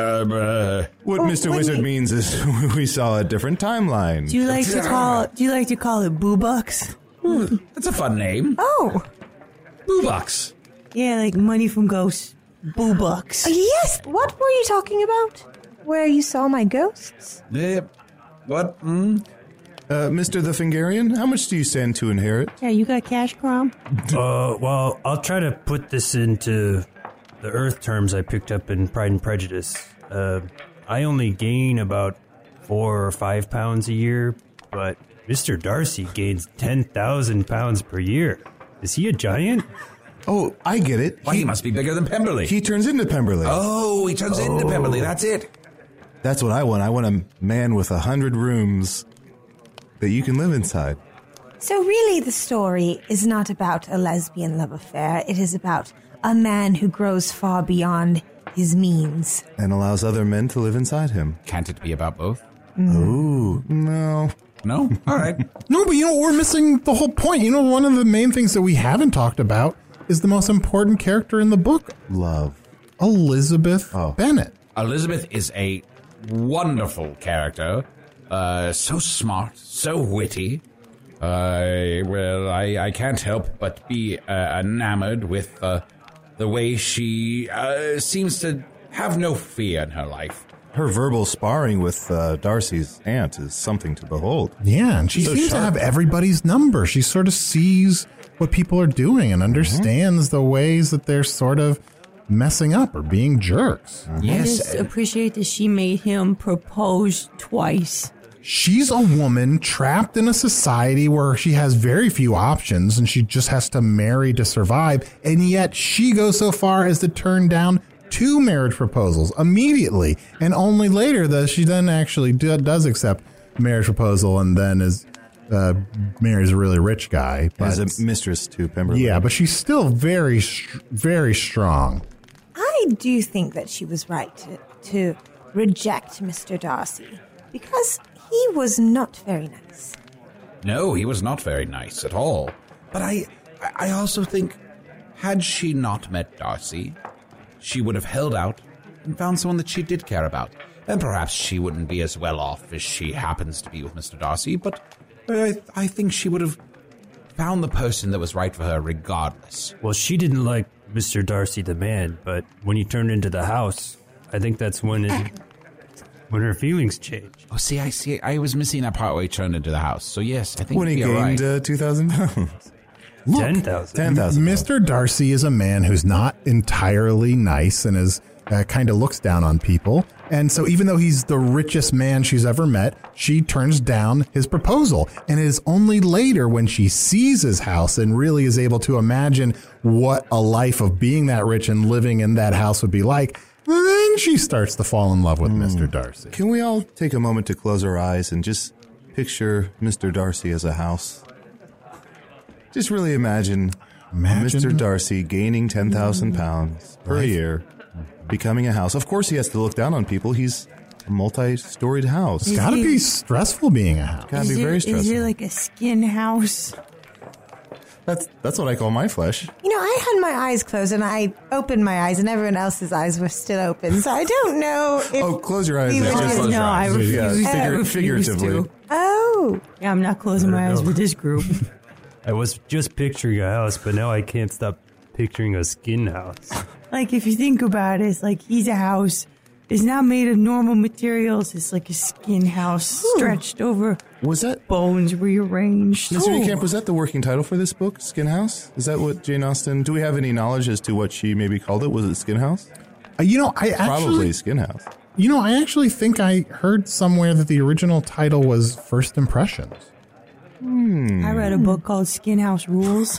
[SPEAKER 6] uh,
[SPEAKER 5] what oh, Mister Wizard you, means is we saw a different timeline.
[SPEAKER 8] Do you like to call? Do you like to call it Boobucks?
[SPEAKER 6] Ooh, that's a fun name.
[SPEAKER 9] Oh,
[SPEAKER 6] Boobucks.
[SPEAKER 8] Yeah, like money from ghosts. Boobucks.
[SPEAKER 9] Uh, yes. What were you talking about? Where you saw my ghosts?
[SPEAKER 6] Yeah. What? Mm?
[SPEAKER 5] Uh, Mister the Fingarian, how much do you stand to inherit?
[SPEAKER 8] Yeah, you got cash, Crom?
[SPEAKER 7] uh, well, I'll try to put this into the Earth terms I picked up in Pride and Prejudice. Uh, I only gain about four or five pounds a year, but Mister Darcy gains ten thousand pounds per year. Is he a giant?
[SPEAKER 5] Oh, I get it.
[SPEAKER 6] Well, he, he must be bigger than Pemberley.
[SPEAKER 5] He turns into Pemberley.
[SPEAKER 6] Oh, he turns oh. into Pemberley. That's it.
[SPEAKER 5] That's what I want. I want a man with a hundred rooms that you can live inside.
[SPEAKER 9] So really the story is not about a lesbian love affair. It is about a man who grows far beyond his means.
[SPEAKER 5] And allows other men to live inside him.
[SPEAKER 6] Can't it be about both?
[SPEAKER 5] Mm. Ooh, no.
[SPEAKER 6] No? All right.
[SPEAKER 4] No, but you know, we're missing the whole point. You know, one of the main things that we haven't talked about is the most important character in the book.
[SPEAKER 5] Love.
[SPEAKER 4] Elizabeth oh. Bennet.
[SPEAKER 6] Elizabeth is a wonderful character. Uh, so smart, so witty. Uh, well, I, I can't help but be uh, enamored with uh, the way she uh, seems to have no fear in her life.
[SPEAKER 5] Her verbal sparring with uh, Darcy's aunt is something to behold.
[SPEAKER 4] Yeah, and she so seems sharp. to have everybody's number. She sort of sees what people are doing and understands mm-hmm. the ways that they're sort of messing up or being jerks.
[SPEAKER 8] Mm-hmm. Yes. I just appreciate that she made him propose twice.
[SPEAKER 4] She's a woman trapped in a society where she has very few options and she just has to marry to survive. And yet she goes so far as to turn down two marriage proposals immediately. And only later does she then actually do, does accept marriage proposal and then is uh, marries a really rich guy.
[SPEAKER 5] But, as a mistress to Pemberley.
[SPEAKER 4] Yeah, but she's still very, very strong.
[SPEAKER 9] I do think that she was right to, to reject Mister Darcy because he was not very nice.
[SPEAKER 6] No, he was not very nice at all. But I I also think, had she not met Darcy, she would have held out and found someone that she did care about. And perhaps she wouldn't be as well off as she happens to be with Mister Darcy, but I, I think she would have found the person that was right for her regardless.
[SPEAKER 7] Well, she didn't like Mister Darcy the man, but when he turned into the house, I think that's when it... When her feelings change.
[SPEAKER 6] Oh, see, I see. I was missing that part where he turned into the house. So, yes, I think
[SPEAKER 5] when he gained right. uh, two thousand pounds.
[SPEAKER 7] ten thousand.
[SPEAKER 5] ten thousand.
[SPEAKER 4] Mister Darcy is a man who's not entirely nice and is uh, kind of looks down on people. And so even though he's the richest man she's ever met, she turns down his proposal. And it is only later when she sees his house and really is able to imagine what a life of being that rich and living in that house would be like, then she starts to fall in love with mm. Mister Darcy.
[SPEAKER 5] Can we all take a moment to close our eyes and just picture Mister Darcy as a house? Just really imagine, imagine. Mister Darcy gaining ten thousand pounds per right. year, becoming a house. Of course he has to look down on people. He's a multi-storied house.
[SPEAKER 4] It's got to be stressful being a house.
[SPEAKER 5] Got to be
[SPEAKER 8] it,
[SPEAKER 5] very stressful.
[SPEAKER 8] Is it like a skin house?
[SPEAKER 5] That's that's what I call my flesh.
[SPEAKER 9] You know, I had my eyes closed and I opened my eyes and everyone else's eyes were still open. So I don't know if...
[SPEAKER 5] Oh, close your eyes.
[SPEAKER 9] we
[SPEAKER 5] Yeah,
[SPEAKER 9] were-
[SPEAKER 5] just close
[SPEAKER 8] no,
[SPEAKER 5] your
[SPEAKER 8] I
[SPEAKER 5] eyes.
[SPEAKER 8] refuse.
[SPEAKER 5] Yeah,
[SPEAKER 8] I
[SPEAKER 5] figur-
[SPEAKER 8] refuse
[SPEAKER 5] figuratively.
[SPEAKER 8] to.
[SPEAKER 9] Oh.
[SPEAKER 8] Yeah, I'm not closing my eyes
[SPEAKER 7] know.
[SPEAKER 8] with this group.
[SPEAKER 7] I was just picturing a house, but now I can't stop picturing a skin house.
[SPEAKER 8] Like, if you think about it, it's like he's a house. It's not made of normal materials. It's like a skin house stretched over
[SPEAKER 5] Was that...
[SPEAKER 8] bones rearranged.
[SPEAKER 5] Mister Niekamp, was that the working title for this book, Skin House? Is that what Jane Austen... Do we have any knowledge as to what she maybe called it? Was it Skin House?
[SPEAKER 4] Uh, you know, I actually,
[SPEAKER 5] Probably Skin House.
[SPEAKER 4] you know, I actually think I heard somewhere that the original title was First Impressions.
[SPEAKER 8] I read a book called Skin House Rules.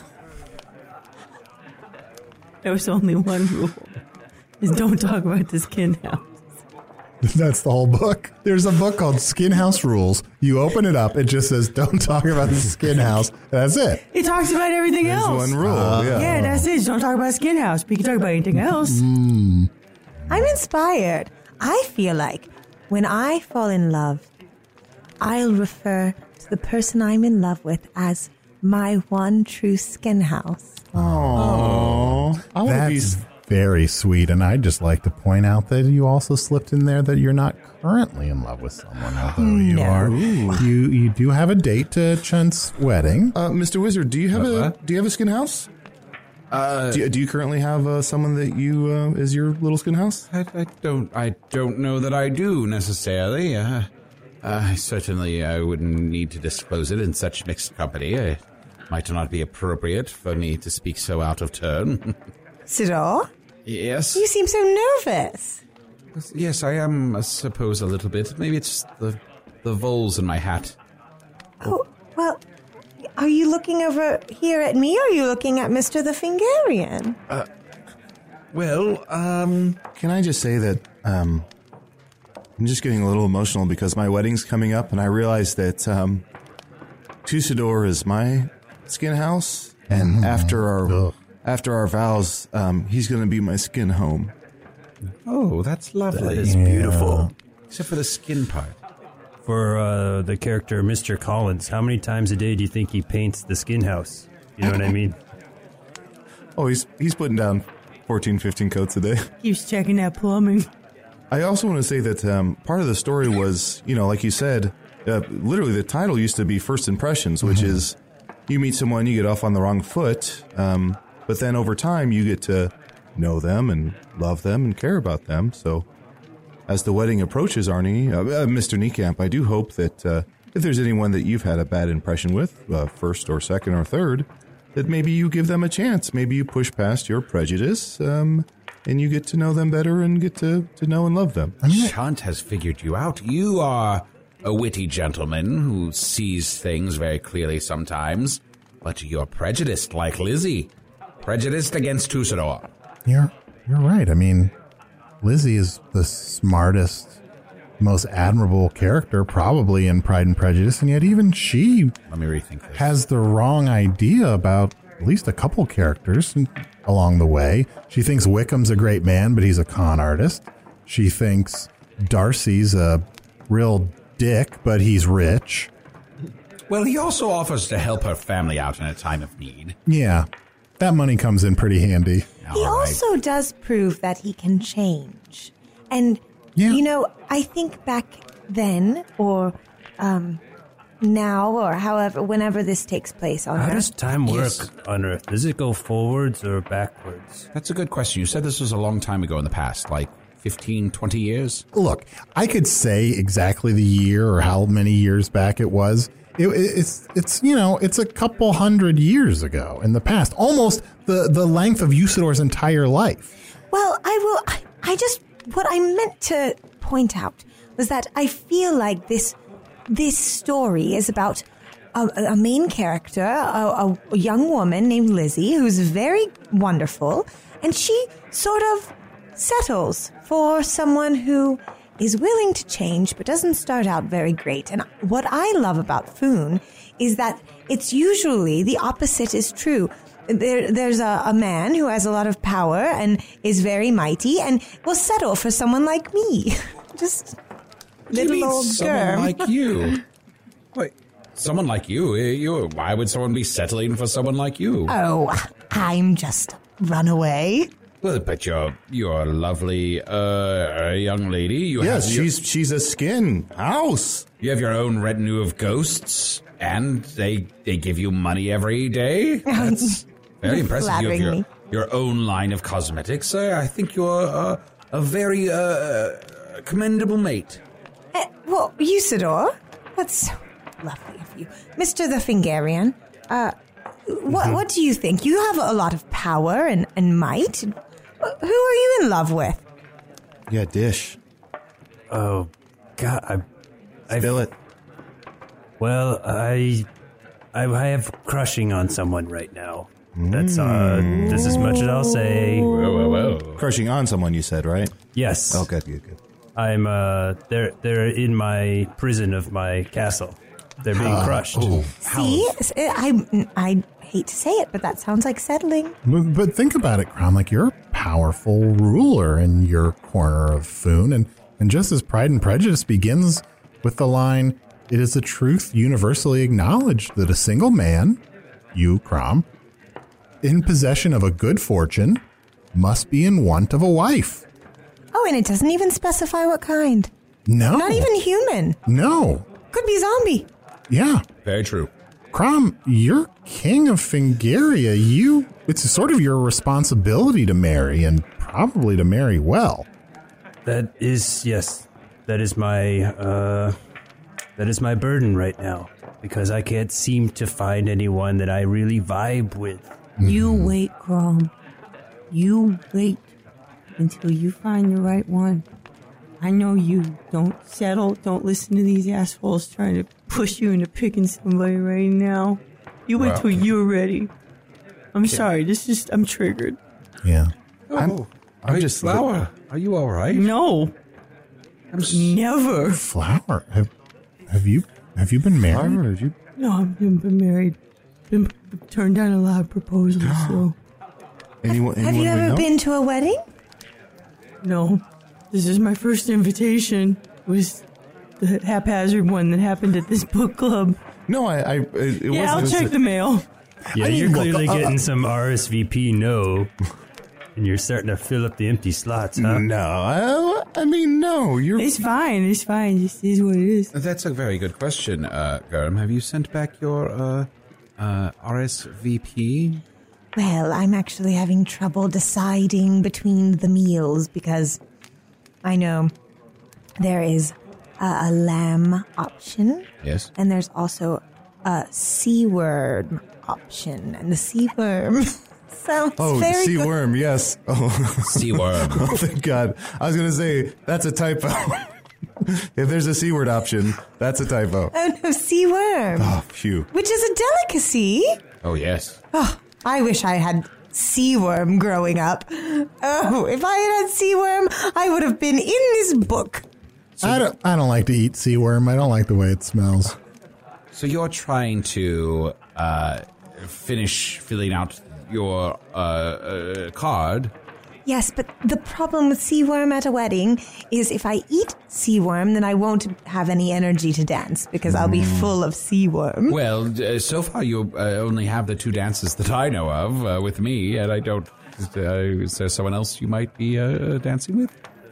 [SPEAKER 8] There was only one rule. Is don't talk about the skin house.
[SPEAKER 4] That's the whole book. There's a book called Skin House Rules. You open it up, it just says, don't talk about the skin house. That's it.
[SPEAKER 8] It talks about everything
[SPEAKER 5] There's
[SPEAKER 8] else.
[SPEAKER 5] one rule, yeah.
[SPEAKER 8] Yeah, that's it. Just don't talk about skin house. But you can talk about anything else.
[SPEAKER 9] I'm inspired. I feel like when I fall in love, I'll refer to the person I'm in love with as my one true skin house.
[SPEAKER 5] Aww. I want to be...
[SPEAKER 4] That's very sweet. And I'd just like to point out that you also slipped in there that you're not currently in love with someone, although you
[SPEAKER 9] No.
[SPEAKER 4] are. You you do have a date to Chunt's wedding.
[SPEAKER 5] Uh, Mister Wizard, do you have a
[SPEAKER 6] What?
[SPEAKER 5] do you have a skin house? Uh, do, you, do you currently have uh, someone that you uh, is your little skin house?
[SPEAKER 6] I, I don't. I don't know that I do necessarily. Uh, uh, certainly, I wouldn't need to disclose it in such mixed company. It might not be appropriate for me to speak so out of turn.
[SPEAKER 9] Sidor,
[SPEAKER 6] Yes.
[SPEAKER 9] you seem so nervous.
[SPEAKER 6] Yes, I am. I suppose a little bit. Maybe it's the the voles in my hat.
[SPEAKER 9] Oh, well, are you looking over here at me or are you looking at Mister the Fingarian?
[SPEAKER 6] Well, um,
[SPEAKER 5] Can I just say that um, I'm just getting a little emotional because my wedding's coming up, and I realize that um, Tusador is my skin house, and after our
[SPEAKER 4] Ugh.
[SPEAKER 5] after our vows, um, he's going to be my skin home.
[SPEAKER 6] oh, that's lovely.
[SPEAKER 7] That is beautiful.
[SPEAKER 6] Except for the skin part.
[SPEAKER 7] For uh, the character Mister Collins, how many times a day do you think he paints the skin house? You know what I mean?
[SPEAKER 5] Oh, he's he's putting down fourteen, fifteen coats a day.
[SPEAKER 8] Keeps checking that plumbing.
[SPEAKER 5] I also want to say that um, part of the story was, you know, like you said, uh, literally the title used to be First Impressions, which
[SPEAKER 4] Mm-hmm.
[SPEAKER 5] is you meet someone, you get off on the wrong foot, um, but then over time you get to know them and love them and care about them. So as the wedding approaches, Arnie, uh, uh, Mister Niekamp, I do hope that uh, if there's anyone that you've had a bad impression with, uh, first or second or third, that maybe you give them a chance. Maybe you push past your prejudice um, and you get to know them better and get to, to know and love them.
[SPEAKER 6] Chunt has figured you out. You are a witty gentleman who sees things very clearly sometimes, but you're prejudiced like Lizzie. Prejudiced against Tusador.
[SPEAKER 4] You're you're right. I mean, Lizzie is the smartest, most admirable character probably in Pride and Prejudice, and yet even she
[SPEAKER 6] Let me rethink this.
[SPEAKER 4] has the wrong idea about at least a couple characters along the way. She thinks Wickham's a great man, but he's a con artist. She thinks Darcy's a real dick, but he's rich.
[SPEAKER 6] Well, he also offers to help her family out in a time of need.
[SPEAKER 4] Yeah, that money comes in pretty handy.
[SPEAKER 9] He
[SPEAKER 6] All right.
[SPEAKER 9] also does prove that he can change. And,
[SPEAKER 4] Yeah.
[SPEAKER 9] you know, I think back then or um, now or however, whenever this takes place on
[SPEAKER 7] How
[SPEAKER 9] Earth.
[SPEAKER 7] does time work
[SPEAKER 6] Yes.
[SPEAKER 7] on Earth? Does it go forwards or backwards?
[SPEAKER 6] That's a good question. You said this was a long time ago in the past, like fifteen, twenty years?
[SPEAKER 4] Look, I could say exactly the year or how many years back it was. It, it's it's you know it's a couple hundred years ago in the past, almost the the length of Usador's entire life.
[SPEAKER 9] Well, I will. I, I just what I meant to point out was that I feel like this this story is about a, a main character, a, a young woman named Lizzie, who's very wonderful, and she sort of settles for someone who is willing to change but doesn't start out very great. And what I love about Foon is that it's usually the opposite is true. There, there's a, a man who has a lot of power and is very mighty and will settle for someone like me. Just
[SPEAKER 6] You
[SPEAKER 9] little
[SPEAKER 6] mean
[SPEAKER 9] old
[SPEAKER 6] someone
[SPEAKER 9] germ.
[SPEAKER 6] like you? Wait, someone like you, you, why would someone be settling for someone like you?
[SPEAKER 9] Oh, I'm just runaway.
[SPEAKER 6] Well, but you're you're a lovely uh, young lady. You
[SPEAKER 5] yes,
[SPEAKER 6] have your,
[SPEAKER 5] she's she's a skin house.
[SPEAKER 6] You have your own retinue of ghosts, and they they give you money every day. That's very impressive. You have your, your own line of cosmetics. Uh, I think you're uh, a very uh, commendable mate.
[SPEAKER 9] Uh, well, Usador, that's so lovely of you. Mister the Fingarian, uh, what, what do you think? You have a lot of power and, and might. Who are you in love with?
[SPEAKER 5] Yeah, Dish.
[SPEAKER 7] Oh, God. I, I
[SPEAKER 5] Spill it.
[SPEAKER 7] Well, I, I, I have crushing on someone right now. That's, uh, that's as much as I'll say.
[SPEAKER 6] Whoa, whoa, whoa.
[SPEAKER 5] Crushing on someone, you said, right?
[SPEAKER 7] Yes.
[SPEAKER 5] Oh, good, good, good.
[SPEAKER 7] I'm, uh, they're, they're in my prison of my castle. They're being uh, crushed.
[SPEAKER 5] Oh,
[SPEAKER 9] See? I, I hate to say it, but that sounds like settling.
[SPEAKER 4] But think about it, Crom, like you're a powerful ruler in your corner of Foon, and, and just as Pride and Prejudice begins with the line, it is a truth universally acknowledged that a single man, you, Crom, in possession of a good fortune, must be in want of a wife.
[SPEAKER 9] Oh, and it doesn't even specify what kind.
[SPEAKER 4] No.
[SPEAKER 9] Not even human.
[SPEAKER 4] No.
[SPEAKER 9] Could be zombie.
[SPEAKER 4] Yeah.
[SPEAKER 6] Very true.
[SPEAKER 4] Crom, you're king of Fingaria. You, it's sort of your responsibility to marry, and probably to marry well.
[SPEAKER 7] That is, yes, that is my, uh, that is my burden right now, because I can't seem to find anyone that I really vibe with.
[SPEAKER 8] Mm-hmm. You wait, Crom. You wait until you find the right one. I know you. Don't settle. Don't listen to these assholes trying to push you into picking somebody right now. You wait
[SPEAKER 6] Wow.
[SPEAKER 8] till you're ready. I'm sorry. This is, I'm triggered.
[SPEAKER 4] Yeah.
[SPEAKER 6] Oh,
[SPEAKER 5] I'm, I'm just
[SPEAKER 6] Flower. Are you all right?
[SPEAKER 8] No.
[SPEAKER 6] I'm s-
[SPEAKER 8] Never.
[SPEAKER 4] Flower, have, have you have you been married?
[SPEAKER 5] Flower, did you?
[SPEAKER 8] No, I've been, been married. Been turned down a lot of proposals, so.
[SPEAKER 5] Anyone,
[SPEAKER 9] Have
[SPEAKER 5] anyone
[SPEAKER 9] you
[SPEAKER 5] we
[SPEAKER 9] ever
[SPEAKER 5] know?
[SPEAKER 9] been to a wedding?
[SPEAKER 8] No. This is my first invitation. It was the haphazard one that happened at this book club.
[SPEAKER 5] No, I. I it, it
[SPEAKER 8] Yeah, I'll
[SPEAKER 5] wasn't.
[SPEAKER 8] check the mail.
[SPEAKER 7] Yeah,
[SPEAKER 4] I mean,
[SPEAKER 7] you're
[SPEAKER 4] look,
[SPEAKER 7] clearly
[SPEAKER 4] uh, uh,
[SPEAKER 7] getting some R S V P no, and you're starting to fill up the empty slots, huh?
[SPEAKER 5] No, I, I mean, no. You're.
[SPEAKER 8] It's fine. It's fine. This is what it is.
[SPEAKER 6] That's a very good question, uh, Garum. Have you sent back your uh, uh, R S V P?
[SPEAKER 9] Well, I'm actually having trouble deciding between the meals because I know there is a, a lamb option.
[SPEAKER 6] Yes.
[SPEAKER 9] And there's also a sea worm option. And the sea worm sounds
[SPEAKER 5] Oh,
[SPEAKER 9] very
[SPEAKER 5] sea
[SPEAKER 9] good.
[SPEAKER 5] worm. Yes. Oh,
[SPEAKER 6] Sea worm.
[SPEAKER 5] oh, thank God. I was gonna say that's a typo. If there's a C word option, that's a typo.
[SPEAKER 9] Oh, no, sea worm.
[SPEAKER 5] Oh, phew.
[SPEAKER 9] Which is a delicacy.
[SPEAKER 6] Oh, yes.
[SPEAKER 9] Oh, I wish I had sea worm growing up. Oh, if I had had sea worm, I would have been in this book.
[SPEAKER 4] I don't. I don't like to eat sea worm. I don't like the way it smells.
[SPEAKER 6] So you're trying to uh, finish filling out your uh, uh, card.
[SPEAKER 9] Yes, but the problem with sea worm at a wedding is if I eat sea worm, then I won't have any energy to dance because I'll be full of sea worm.
[SPEAKER 6] Well, uh, so far you uh, only have the two dances that I know of uh, with me, and I don't. Uh, is there someone else you might be uh, dancing with?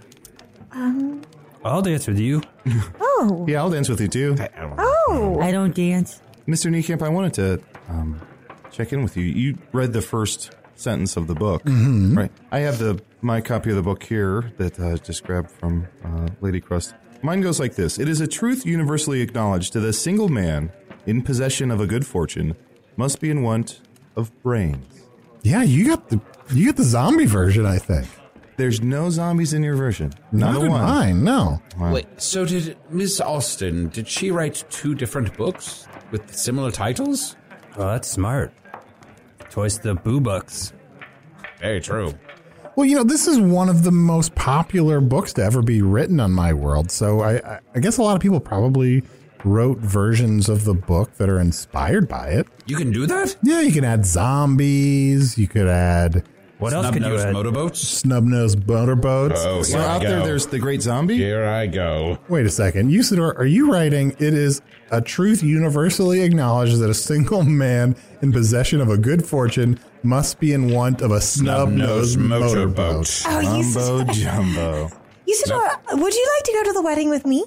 [SPEAKER 9] Um.
[SPEAKER 7] I'll dance with you.
[SPEAKER 9] Oh.
[SPEAKER 5] Yeah, I'll dance with you too.
[SPEAKER 9] Oh.
[SPEAKER 8] I don't dance.
[SPEAKER 5] Mister Niekamp, I wanted to um, check in with you. You read the first sentence of the book,
[SPEAKER 4] Mm-hmm.
[SPEAKER 5] right? I have the my copy of the book here that I uh, just grabbed from uh, Lady Crust. Mine goes like this: It is a truth universally acknowledged that a single man in possession of a good fortune must be in want of brains.
[SPEAKER 4] Yeah, you got the you got the zombie version, I think.
[SPEAKER 5] There's no zombies in your version. Not,
[SPEAKER 4] Not
[SPEAKER 5] a
[SPEAKER 4] in
[SPEAKER 5] one.
[SPEAKER 4] mine, no.
[SPEAKER 5] Wow.
[SPEAKER 6] Wait, so did Miss Austen, did she write two different books with similar titles?
[SPEAKER 7] Oh, that's smart. Twice the boo bucks.
[SPEAKER 6] Very true.
[SPEAKER 4] Well, you know, this is one of the most popular books to ever be written on my world. So I, I, I guess a lot of people probably wrote versions of the book that are inspired by it.
[SPEAKER 6] You can do that?
[SPEAKER 4] Yeah, you can add zombies. You could add
[SPEAKER 7] What else could you add?
[SPEAKER 6] motorboats?
[SPEAKER 4] Snub-nosed motorboats.
[SPEAKER 6] Oh,
[SPEAKER 5] So
[SPEAKER 6] here I
[SPEAKER 5] out there,
[SPEAKER 6] go.
[SPEAKER 5] there's the Great Zombie.
[SPEAKER 6] Here I go.
[SPEAKER 4] Wait a second. Usador, are you writing, it is a truth universally acknowledged that a single man in possession of a good fortune must be in want of a snub-nosed motorboat.
[SPEAKER 9] Oh,
[SPEAKER 5] Mumbo
[SPEAKER 9] Usador.
[SPEAKER 5] jumbo.
[SPEAKER 9] Usador, would you like to go to the wedding with me?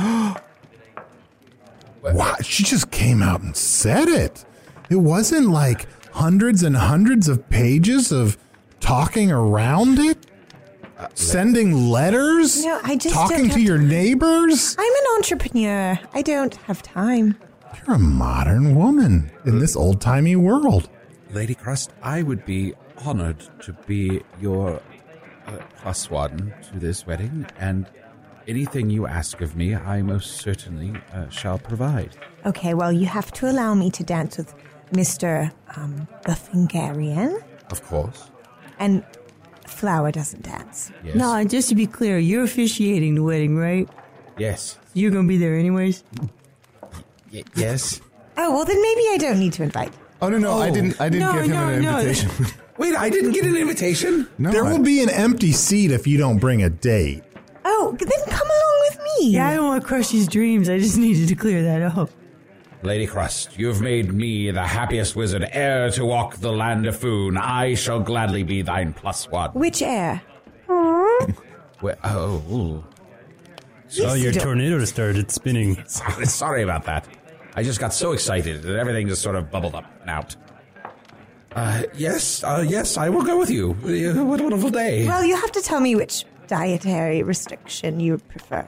[SPEAKER 4] Wow, she just came out and said it. It wasn't like hundreds and hundreds of pages of talking around it, uh, sending letters,
[SPEAKER 9] No, I just
[SPEAKER 4] talking
[SPEAKER 9] don't
[SPEAKER 4] to
[SPEAKER 9] have
[SPEAKER 4] your
[SPEAKER 9] time.
[SPEAKER 4] neighbors.
[SPEAKER 9] I'm an entrepreneur. I don't have time.
[SPEAKER 4] You're a modern woman in this old-timey world.
[SPEAKER 6] Lady Crust, I would be honored to be your uh, plus one to this wedding, and anything you ask of me, I most certainly uh, shall provide.
[SPEAKER 9] Okay, well, you have to allow me to dance with Mister Um, the Fingarian.
[SPEAKER 6] Of course.
[SPEAKER 9] And Flower doesn't dance.
[SPEAKER 6] Yes.
[SPEAKER 8] No, and just to be clear, you're officiating the wedding, right?
[SPEAKER 6] Yes.
[SPEAKER 8] You're going to be there anyways?
[SPEAKER 6] Y- yes.
[SPEAKER 9] Oh, well, then maybe I don't need to invite.
[SPEAKER 5] Oh no, no, I didn't. I didn't
[SPEAKER 8] No,
[SPEAKER 5] give him
[SPEAKER 8] no,
[SPEAKER 5] an
[SPEAKER 8] no.
[SPEAKER 5] invitation.
[SPEAKER 6] Wait, I didn't get an invitation?
[SPEAKER 5] no,
[SPEAKER 4] There
[SPEAKER 5] I-
[SPEAKER 4] will be an empty seat if you don't bring a date.
[SPEAKER 9] Oh, then come along with me.
[SPEAKER 8] Yeah, I don't want to crush his dreams. I just needed to clear that up.
[SPEAKER 6] Lady Crust, you've made me the happiest wizard e'er to walk the land of Foon. I shall gladly be thine plus one.
[SPEAKER 9] Which air?
[SPEAKER 6] Well, oh, ooh.
[SPEAKER 7] Oh, your
[SPEAKER 9] Usador.
[SPEAKER 7] tornado started spinning.
[SPEAKER 6] Sorry, sorry about that. I just got so excited that everything just sort of bubbled up and out. Uh, yes, uh, yes, I will go with you. Uh, What a wonderful day.
[SPEAKER 9] Well, you have to tell me which dietary restriction you prefer.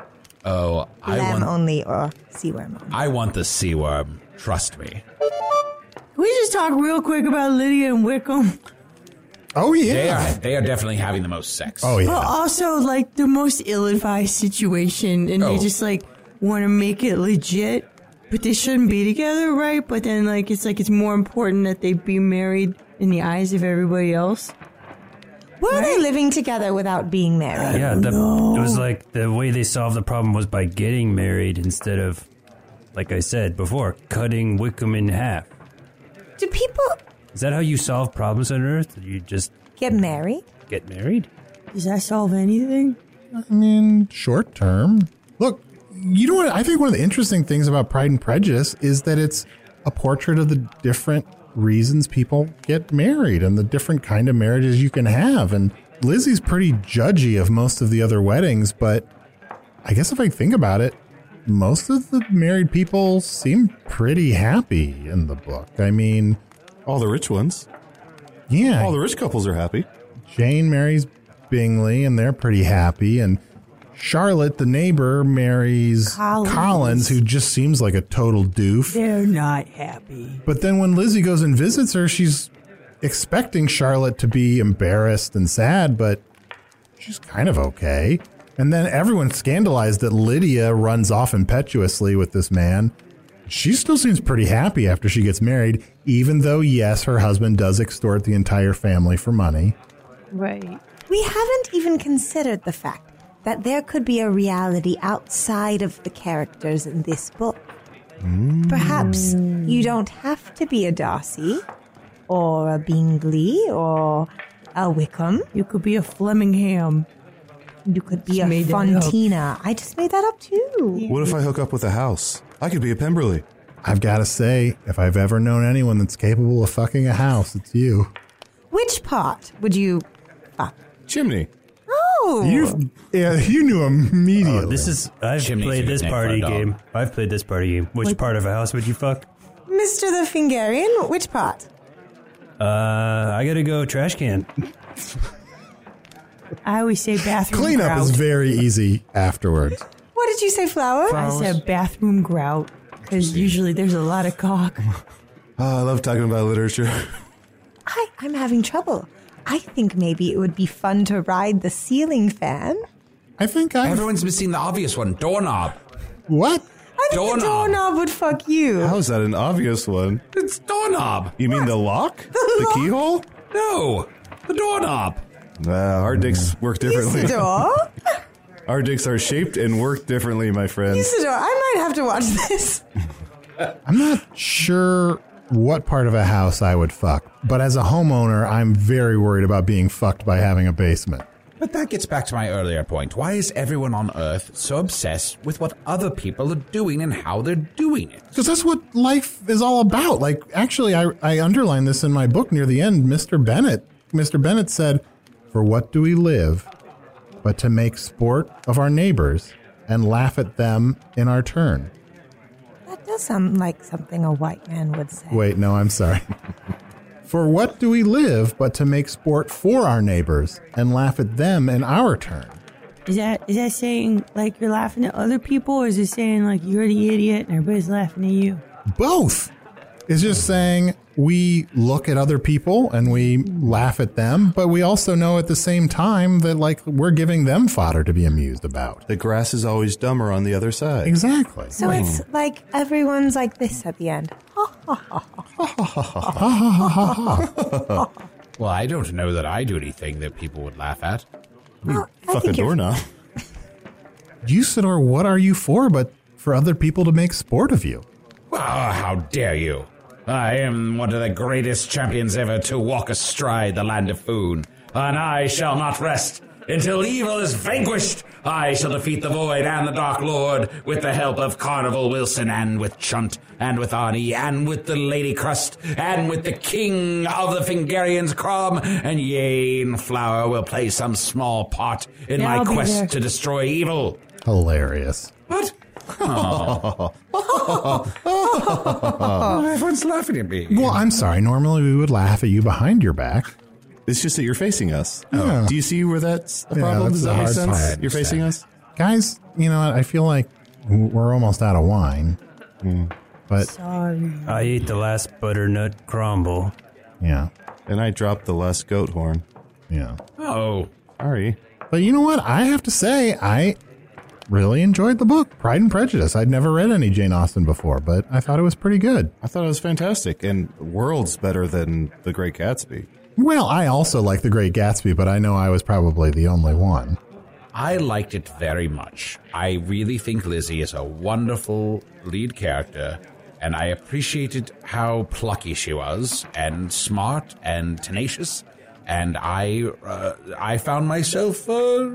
[SPEAKER 6] Oh, I
[SPEAKER 9] Lamb
[SPEAKER 6] want,
[SPEAKER 9] only or sea worm only.
[SPEAKER 6] I want the sea worm. Trust me.
[SPEAKER 8] Can we just talk real quick about Lydia and Wickham?
[SPEAKER 4] Oh,
[SPEAKER 6] They
[SPEAKER 4] yeah.
[SPEAKER 6] are, they are definitely having the most sex.
[SPEAKER 4] Oh,
[SPEAKER 8] But
[SPEAKER 4] yeah.
[SPEAKER 8] also, like, the most ill-advised situation, and
[SPEAKER 6] Oh.
[SPEAKER 8] they just, like, want to make it legit, but they shouldn't be together, right? But then, like, it's like it's more important that they be married in the eyes of everybody else.
[SPEAKER 9] Were they living together without being married?
[SPEAKER 7] Yeah, the, it was like the way they solved the problem was by getting married instead of, like I said before, cutting Wickham in half.
[SPEAKER 9] Do people
[SPEAKER 7] Is that how you solve problems on Earth? You just
[SPEAKER 9] get married?
[SPEAKER 7] get married?
[SPEAKER 8] Does that solve anything?
[SPEAKER 4] I mean, short term. Look, you know what? I think one of the interesting things about Pride and Prejudice is that it's a portrait of the different reasons people get married and the different kind of marriages you can have. And Lizzie's pretty judgy of most of the other weddings, but I guess if I think about it, most of the married people seem pretty happy in the book. I mean,
[SPEAKER 5] all the rich ones.
[SPEAKER 4] yeah,
[SPEAKER 5] All the rich couples are happy.
[SPEAKER 4] Jane marries Bingley, and they're pretty happy. And Charlotte, the neighbor, marries
[SPEAKER 8] Collins.
[SPEAKER 4] Collins, who just seems like a total doof.
[SPEAKER 8] They're not happy.
[SPEAKER 4] But then when Lizzie goes and visits her, she's expecting Charlotte to be embarrassed and sad, but she's kind of okay. And then everyone's scandalized that Lydia runs off impetuously with this man. She still seems pretty happy after she gets married, even though, yes, her husband does extort the entire family for money.
[SPEAKER 8] Right.
[SPEAKER 9] We haven't even considered the fact that there could be a reality outside of the characters in this book. Perhaps you don't have to be a Darcy, or a Bingley, or a Wickham.
[SPEAKER 8] You could be a Flemingham.
[SPEAKER 9] You could be
[SPEAKER 8] Just
[SPEAKER 9] a
[SPEAKER 8] made that up.
[SPEAKER 9] Fontina. I just made that up too.
[SPEAKER 5] What if I hook up with a house? I could be a Pemberley.
[SPEAKER 4] I've got to say, if I've ever known anyone that's capable of fucking a house, it's you.
[SPEAKER 9] Which part would you fuck?
[SPEAKER 5] Chimney.
[SPEAKER 9] Oh,
[SPEAKER 4] You, yeah, you knew immediately.
[SPEAKER 7] Oh, this is I've
[SPEAKER 6] Chimney's
[SPEAKER 7] played
[SPEAKER 6] a good
[SPEAKER 7] this
[SPEAKER 6] name for
[SPEAKER 7] party
[SPEAKER 6] a dog.
[SPEAKER 7] game. I've played this party game. Which part of a house would you fuck?
[SPEAKER 9] Mister the Fingarian. Which part?
[SPEAKER 7] Uh, I gotta go trash can.
[SPEAKER 8] I always say bathroom
[SPEAKER 4] Cleanup
[SPEAKER 8] grout.
[SPEAKER 4] is very easy afterwards.
[SPEAKER 9] What did you say, Flower?
[SPEAKER 8] I said bathroom grout because usually there's a lot of cock.
[SPEAKER 5] Oh, I love talking about literature.
[SPEAKER 9] I, I'm having trouble. I think maybe it would be fun to ride the ceiling fan.
[SPEAKER 4] I think I.
[SPEAKER 6] Everyone's missing the obvious one. Doorknob.
[SPEAKER 4] What?
[SPEAKER 9] I think
[SPEAKER 6] Doorknob.
[SPEAKER 9] the doorknob would fuck you.
[SPEAKER 5] How is that an obvious one?
[SPEAKER 6] It's doorknob.
[SPEAKER 5] You mean the lock? The keyhole?
[SPEAKER 6] No, the doorknob.
[SPEAKER 5] Uh, our dicks work differently.
[SPEAKER 9] Usador?
[SPEAKER 5] Our dicks are shaped and work differently, my friends.
[SPEAKER 9] Usador, I might have to watch this.
[SPEAKER 4] I'm not sure what part of a house I would fuck, but as a homeowner, I'm very worried about being fucked by having a basement.
[SPEAKER 6] But that gets back to my earlier point. Why is everyone on Earth so obsessed with what other people are doing and how they're doing it?
[SPEAKER 4] Because that's what life is all about. Like, actually, I, I underlined this in my book near the end. Mister Bennett, Mister Bennett said, "For what do we live but to make sport of our neighbors and laugh at them in our turn?"
[SPEAKER 9] That does sound like something a white man would say.
[SPEAKER 4] Wait, no, I'm sorry. "For what do we live but to make sport for our neighbors and laugh at them in our turn?"
[SPEAKER 8] Is that is that saying like you're laughing at other people, or is it saying like you're the idiot and everybody's laughing at you?
[SPEAKER 4] Both. It's just saying we look at other people and we laugh at them, but we also know at the same time that like we're giving them fodder to be amused about.
[SPEAKER 5] The grass is always dumber on the other side.
[SPEAKER 4] Exactly.
[SPEAKER 9] So it's like everyone's like this at the end.
[SPEAKER 6] Well, I don't know that I do anything that people would laugh at.
[SPEAKER 9] Well, I
[SPEAKER 5] Fuck a
[SPEAKER 9] think you're-
[SPEAKER 5] doorknob.
[SPEAKER 4] Usador, what are you for but for other people to make sport of you?
[SPEAKER 6] Oh, how dare you! I am one of the greatest champions ever to walk astride the land of Foon, and I shall not rest until evil is vanquished. I shall defeat the Void and the Dark Lord with the help of Carnival Wilson and with Chunt and with Arnie and with the Lady Crust and with the King of the Fingarians Crom, and Yane Flower will play some small part in
[SPEAKER 8] Yeah,
[SPEAKER 6] my
[SPEAKER 8] I'll be
[SPEAKER 6] quest
[SPEAKER 8] there.
[SPEAKER 6] to destroy evil.
[SPEAKER 4] Hilarious.
[SPEAKER 6] What? Oh. Oh, everyone's laughing at me.
[SPEAKER 4] Well, I'm sorry. Normally we would laugh at you behind your back.
[SPEAKER 5] It's just that you're facing us.
[SPEAKER 4] Yeah.
[SPEAKER 5] Do you see where that's a
[SPEAKER 4] Yeah,
[SPEAKER 5] problem?
[SPEAKER 4] that's
[SPEAKER 5] Does
[SPEAKER 4] the
[SPEAKER 5] that make
[SPEAKER 4] hard
[SPEAKER 5] sense?
[SPEAKER 4] part.
[SPEAKER 5] You're facing us?
[SPEAKER 4] Guys, you know what? I feel like we're almost out of wine. But,
[SPEAKER 8] Sorry.
[SPEAKER 7] I ate the last butternut crumble.
[SPEAKER 4] yeah,
[SPEAKER 5] And I dropped the last goat horn.
[SPEAKER 4] yeah.
[SPEAKER 6] Oh.
[SPEAKER 5] Sorry.
[SPEAKER 4] But you know what? I have to say, I really enjoyed the book, Pride and Prejudice. I'd never read any Jane Austen before, but I thought it was pretty good.
[SPEAKER 5] I thought it was fantastic and worlds better than The Great Gatsby.
[SPEAKER 4] Well, I also like The Great Gatsby, but I know I was probably the only one.
[SPEAKER 6] I liked it very much. I really think Lizzie is a wonderful lead character, and I appreciated how plucky she was, and smart, and tenacious, and I uh, I found myself uh,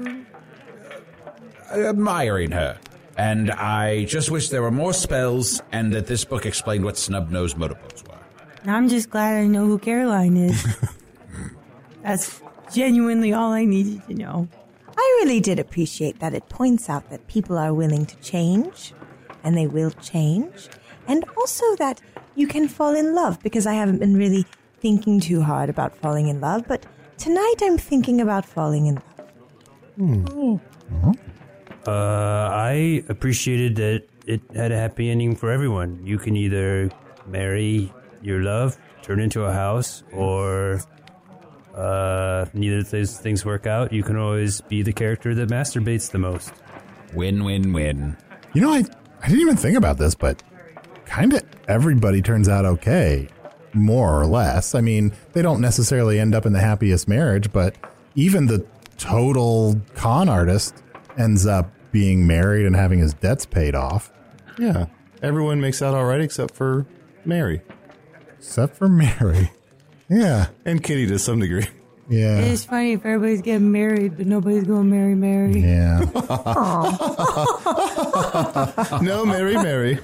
[SPEAKER 6] admiring her. And I just wish there were more spells, and that this book explained what snub-nosed motorboats were.
[SPEAKER 8] I'm just glad I know who Caroline is. That's genuinely all I needed to know.
[SPEAKER 9] I really did appreciate that it points out that people are willing to change, and they will change, and also that you can fall in love, because I haven't been really thinking too hard about falling in love, but tonight I'm thinking about falling in love.
[SPEAKER 7] Hmm. Uh, I appreciated that it had a happy ending for everyone. You can either marry your love, turn into a house, or uh, neither of those things work out. You can always be the character that masturbates the most.
[SPEAKER 6] Win, win, win.
[SPEAKER 4] You know, I, I didn't even think about this, but kind of everybody turns out okay, more or less. I mean, they don't necessarily end up in the happiest marriage, but even the total con artist ends up being married and having his debts paid off.
[SPEAKER 5] Yeah. Everyone makes out all right except for Mary.
[SPEAKER 4] Except for Mary. Yeah.
[SPEAKER 5] And Kitty to some degree.
[SPEAKER 4] Yeah.
[SPEAKER 8] It's funny if everybody's getting married, but nobody's going to marry Mary.
[SPEAKER 4] Yeah.
[SPEAKER 5] No, Mary, Mary.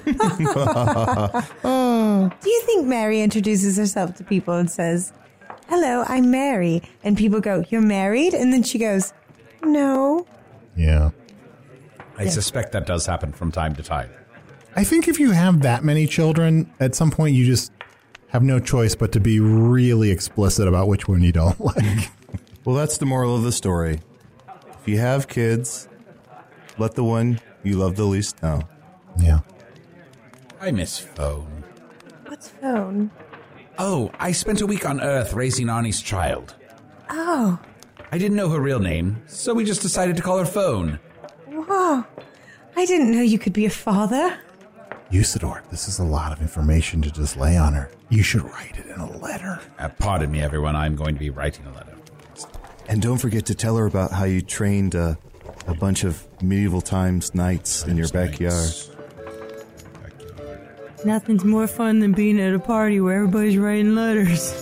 [SPEAKER 9] Do you think Mary introduces herself to people and says, "Hello, I'm Mary," and people go, "You're married?" And then she goes, "No."
[SPEAKER 4] Yeah.
[SPEAKER 6] I suspect that does happen from time to time.
[SPEAKER 4] I think if you have that many children, at some point you just have no choice but to be really explicit about which one you don't like.
[SPEAKER 5] Well, that's the moral of the story. If you have kids, let the one you love the least know.
[SPEAKER 4] Yeah.
[SPEAKER 6] I miss phone.
[SPEAKER 9] What's phone?
[SPEAKER 6] Oh, I spent a week on Earth raising Arnie's child.
[SPEAKER 9] Oh,
[SPEAKER 6] I didn't know her real name, so we just decided to call her Phone.
[SPEAKER 9] wow. I didn't know you could be a father.
[SPEAKER 4] Usador, this is a lot of information to just lay on her. You should write it in a letter.
[SPEAKER 6] Uh, pardon me, everyone. I'm going to be writing a letter.
[SPEAKER 5] And don't forget to tell her about how you trained uh, a bunch of medieval times knights in your backyard.
[SPEAKER 8] Nothing's more fun than being at a party where everybody's writing letters.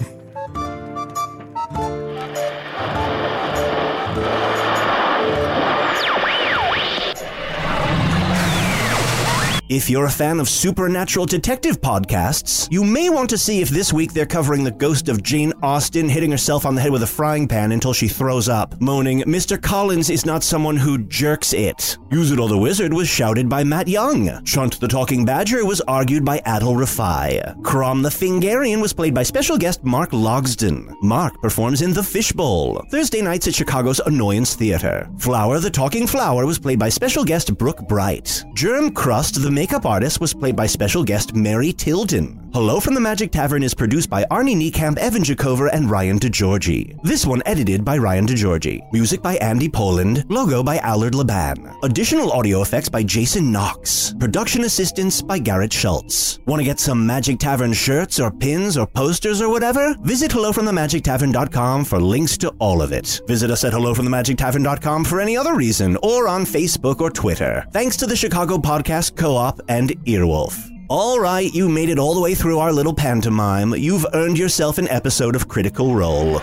[SPEAKER 3] If you're a fan of supernatural detective podcasts, you may want to see if this week they're covering the ghost of Jane Austen hitting herself on the head with a frying pan until she throws up, moaning, "Mister Collins is not someone who jerks it." Use It or the Wizard was shouted by Matt Young. Chunt the Talking Badger was argued by Adol Rafai. Crom the Fingarian was played by special guest Mark Logsdon. Mark performs in The Fishbowl, Thursday nights at Chicago's Annoyance Theater. Flower the Talking Flower was played by special guest Brooke Bright. Germ Crust the Makeup Artist was played by special guest Mary Tilden. Hello from the Magic Tavern is produced by Arnie Niekamp, Evan Jacover, and Ryan DeGiorgi. This one edited by Ryan DeGiorgi. Music by Andy Poland. Logo by Allard Laban. Additional audio effects by Jason Knox. Production assistance by Garrett Schultz. Want to get some Magic Tavern shirts or pins or posters or whatever? Visit hello from the magic tavern dot com for links to all of it. Visit us at hello from the magic tavern dot com for any other reason, or on Facebook or Twitter. Thanks to the Chicago Podcast Co-op and Earwolf. All right, you made it all the way through our little pantomime. You've earned yourself an episode of Critical Role.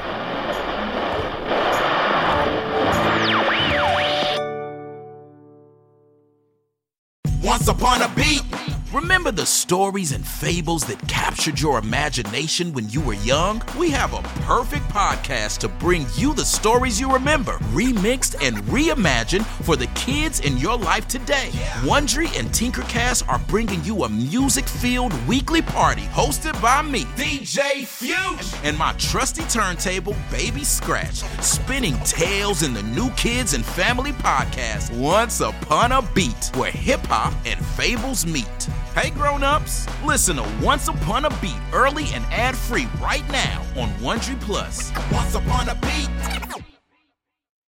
[SPEAKER 11] Once upon a beat. Remember the stories and fables that captured your imagination when you were young? We have a perfect podcast to bring you the stories you remember, remixed and reimagined for the kids in your life today. Wondery and Tinkercast are bringing you a music-filled weekly party hosted by me, D J Fuge, and my trusty turntable, Baby Scratch, spinning tales in the New Kids and Family podcast, Once Upon a Beat, where hip-hop and fables meet. Hey grown-ups, listen to Once Upon a Beat early and ad-free right now on Wondery Plus. Once Upon a Beat.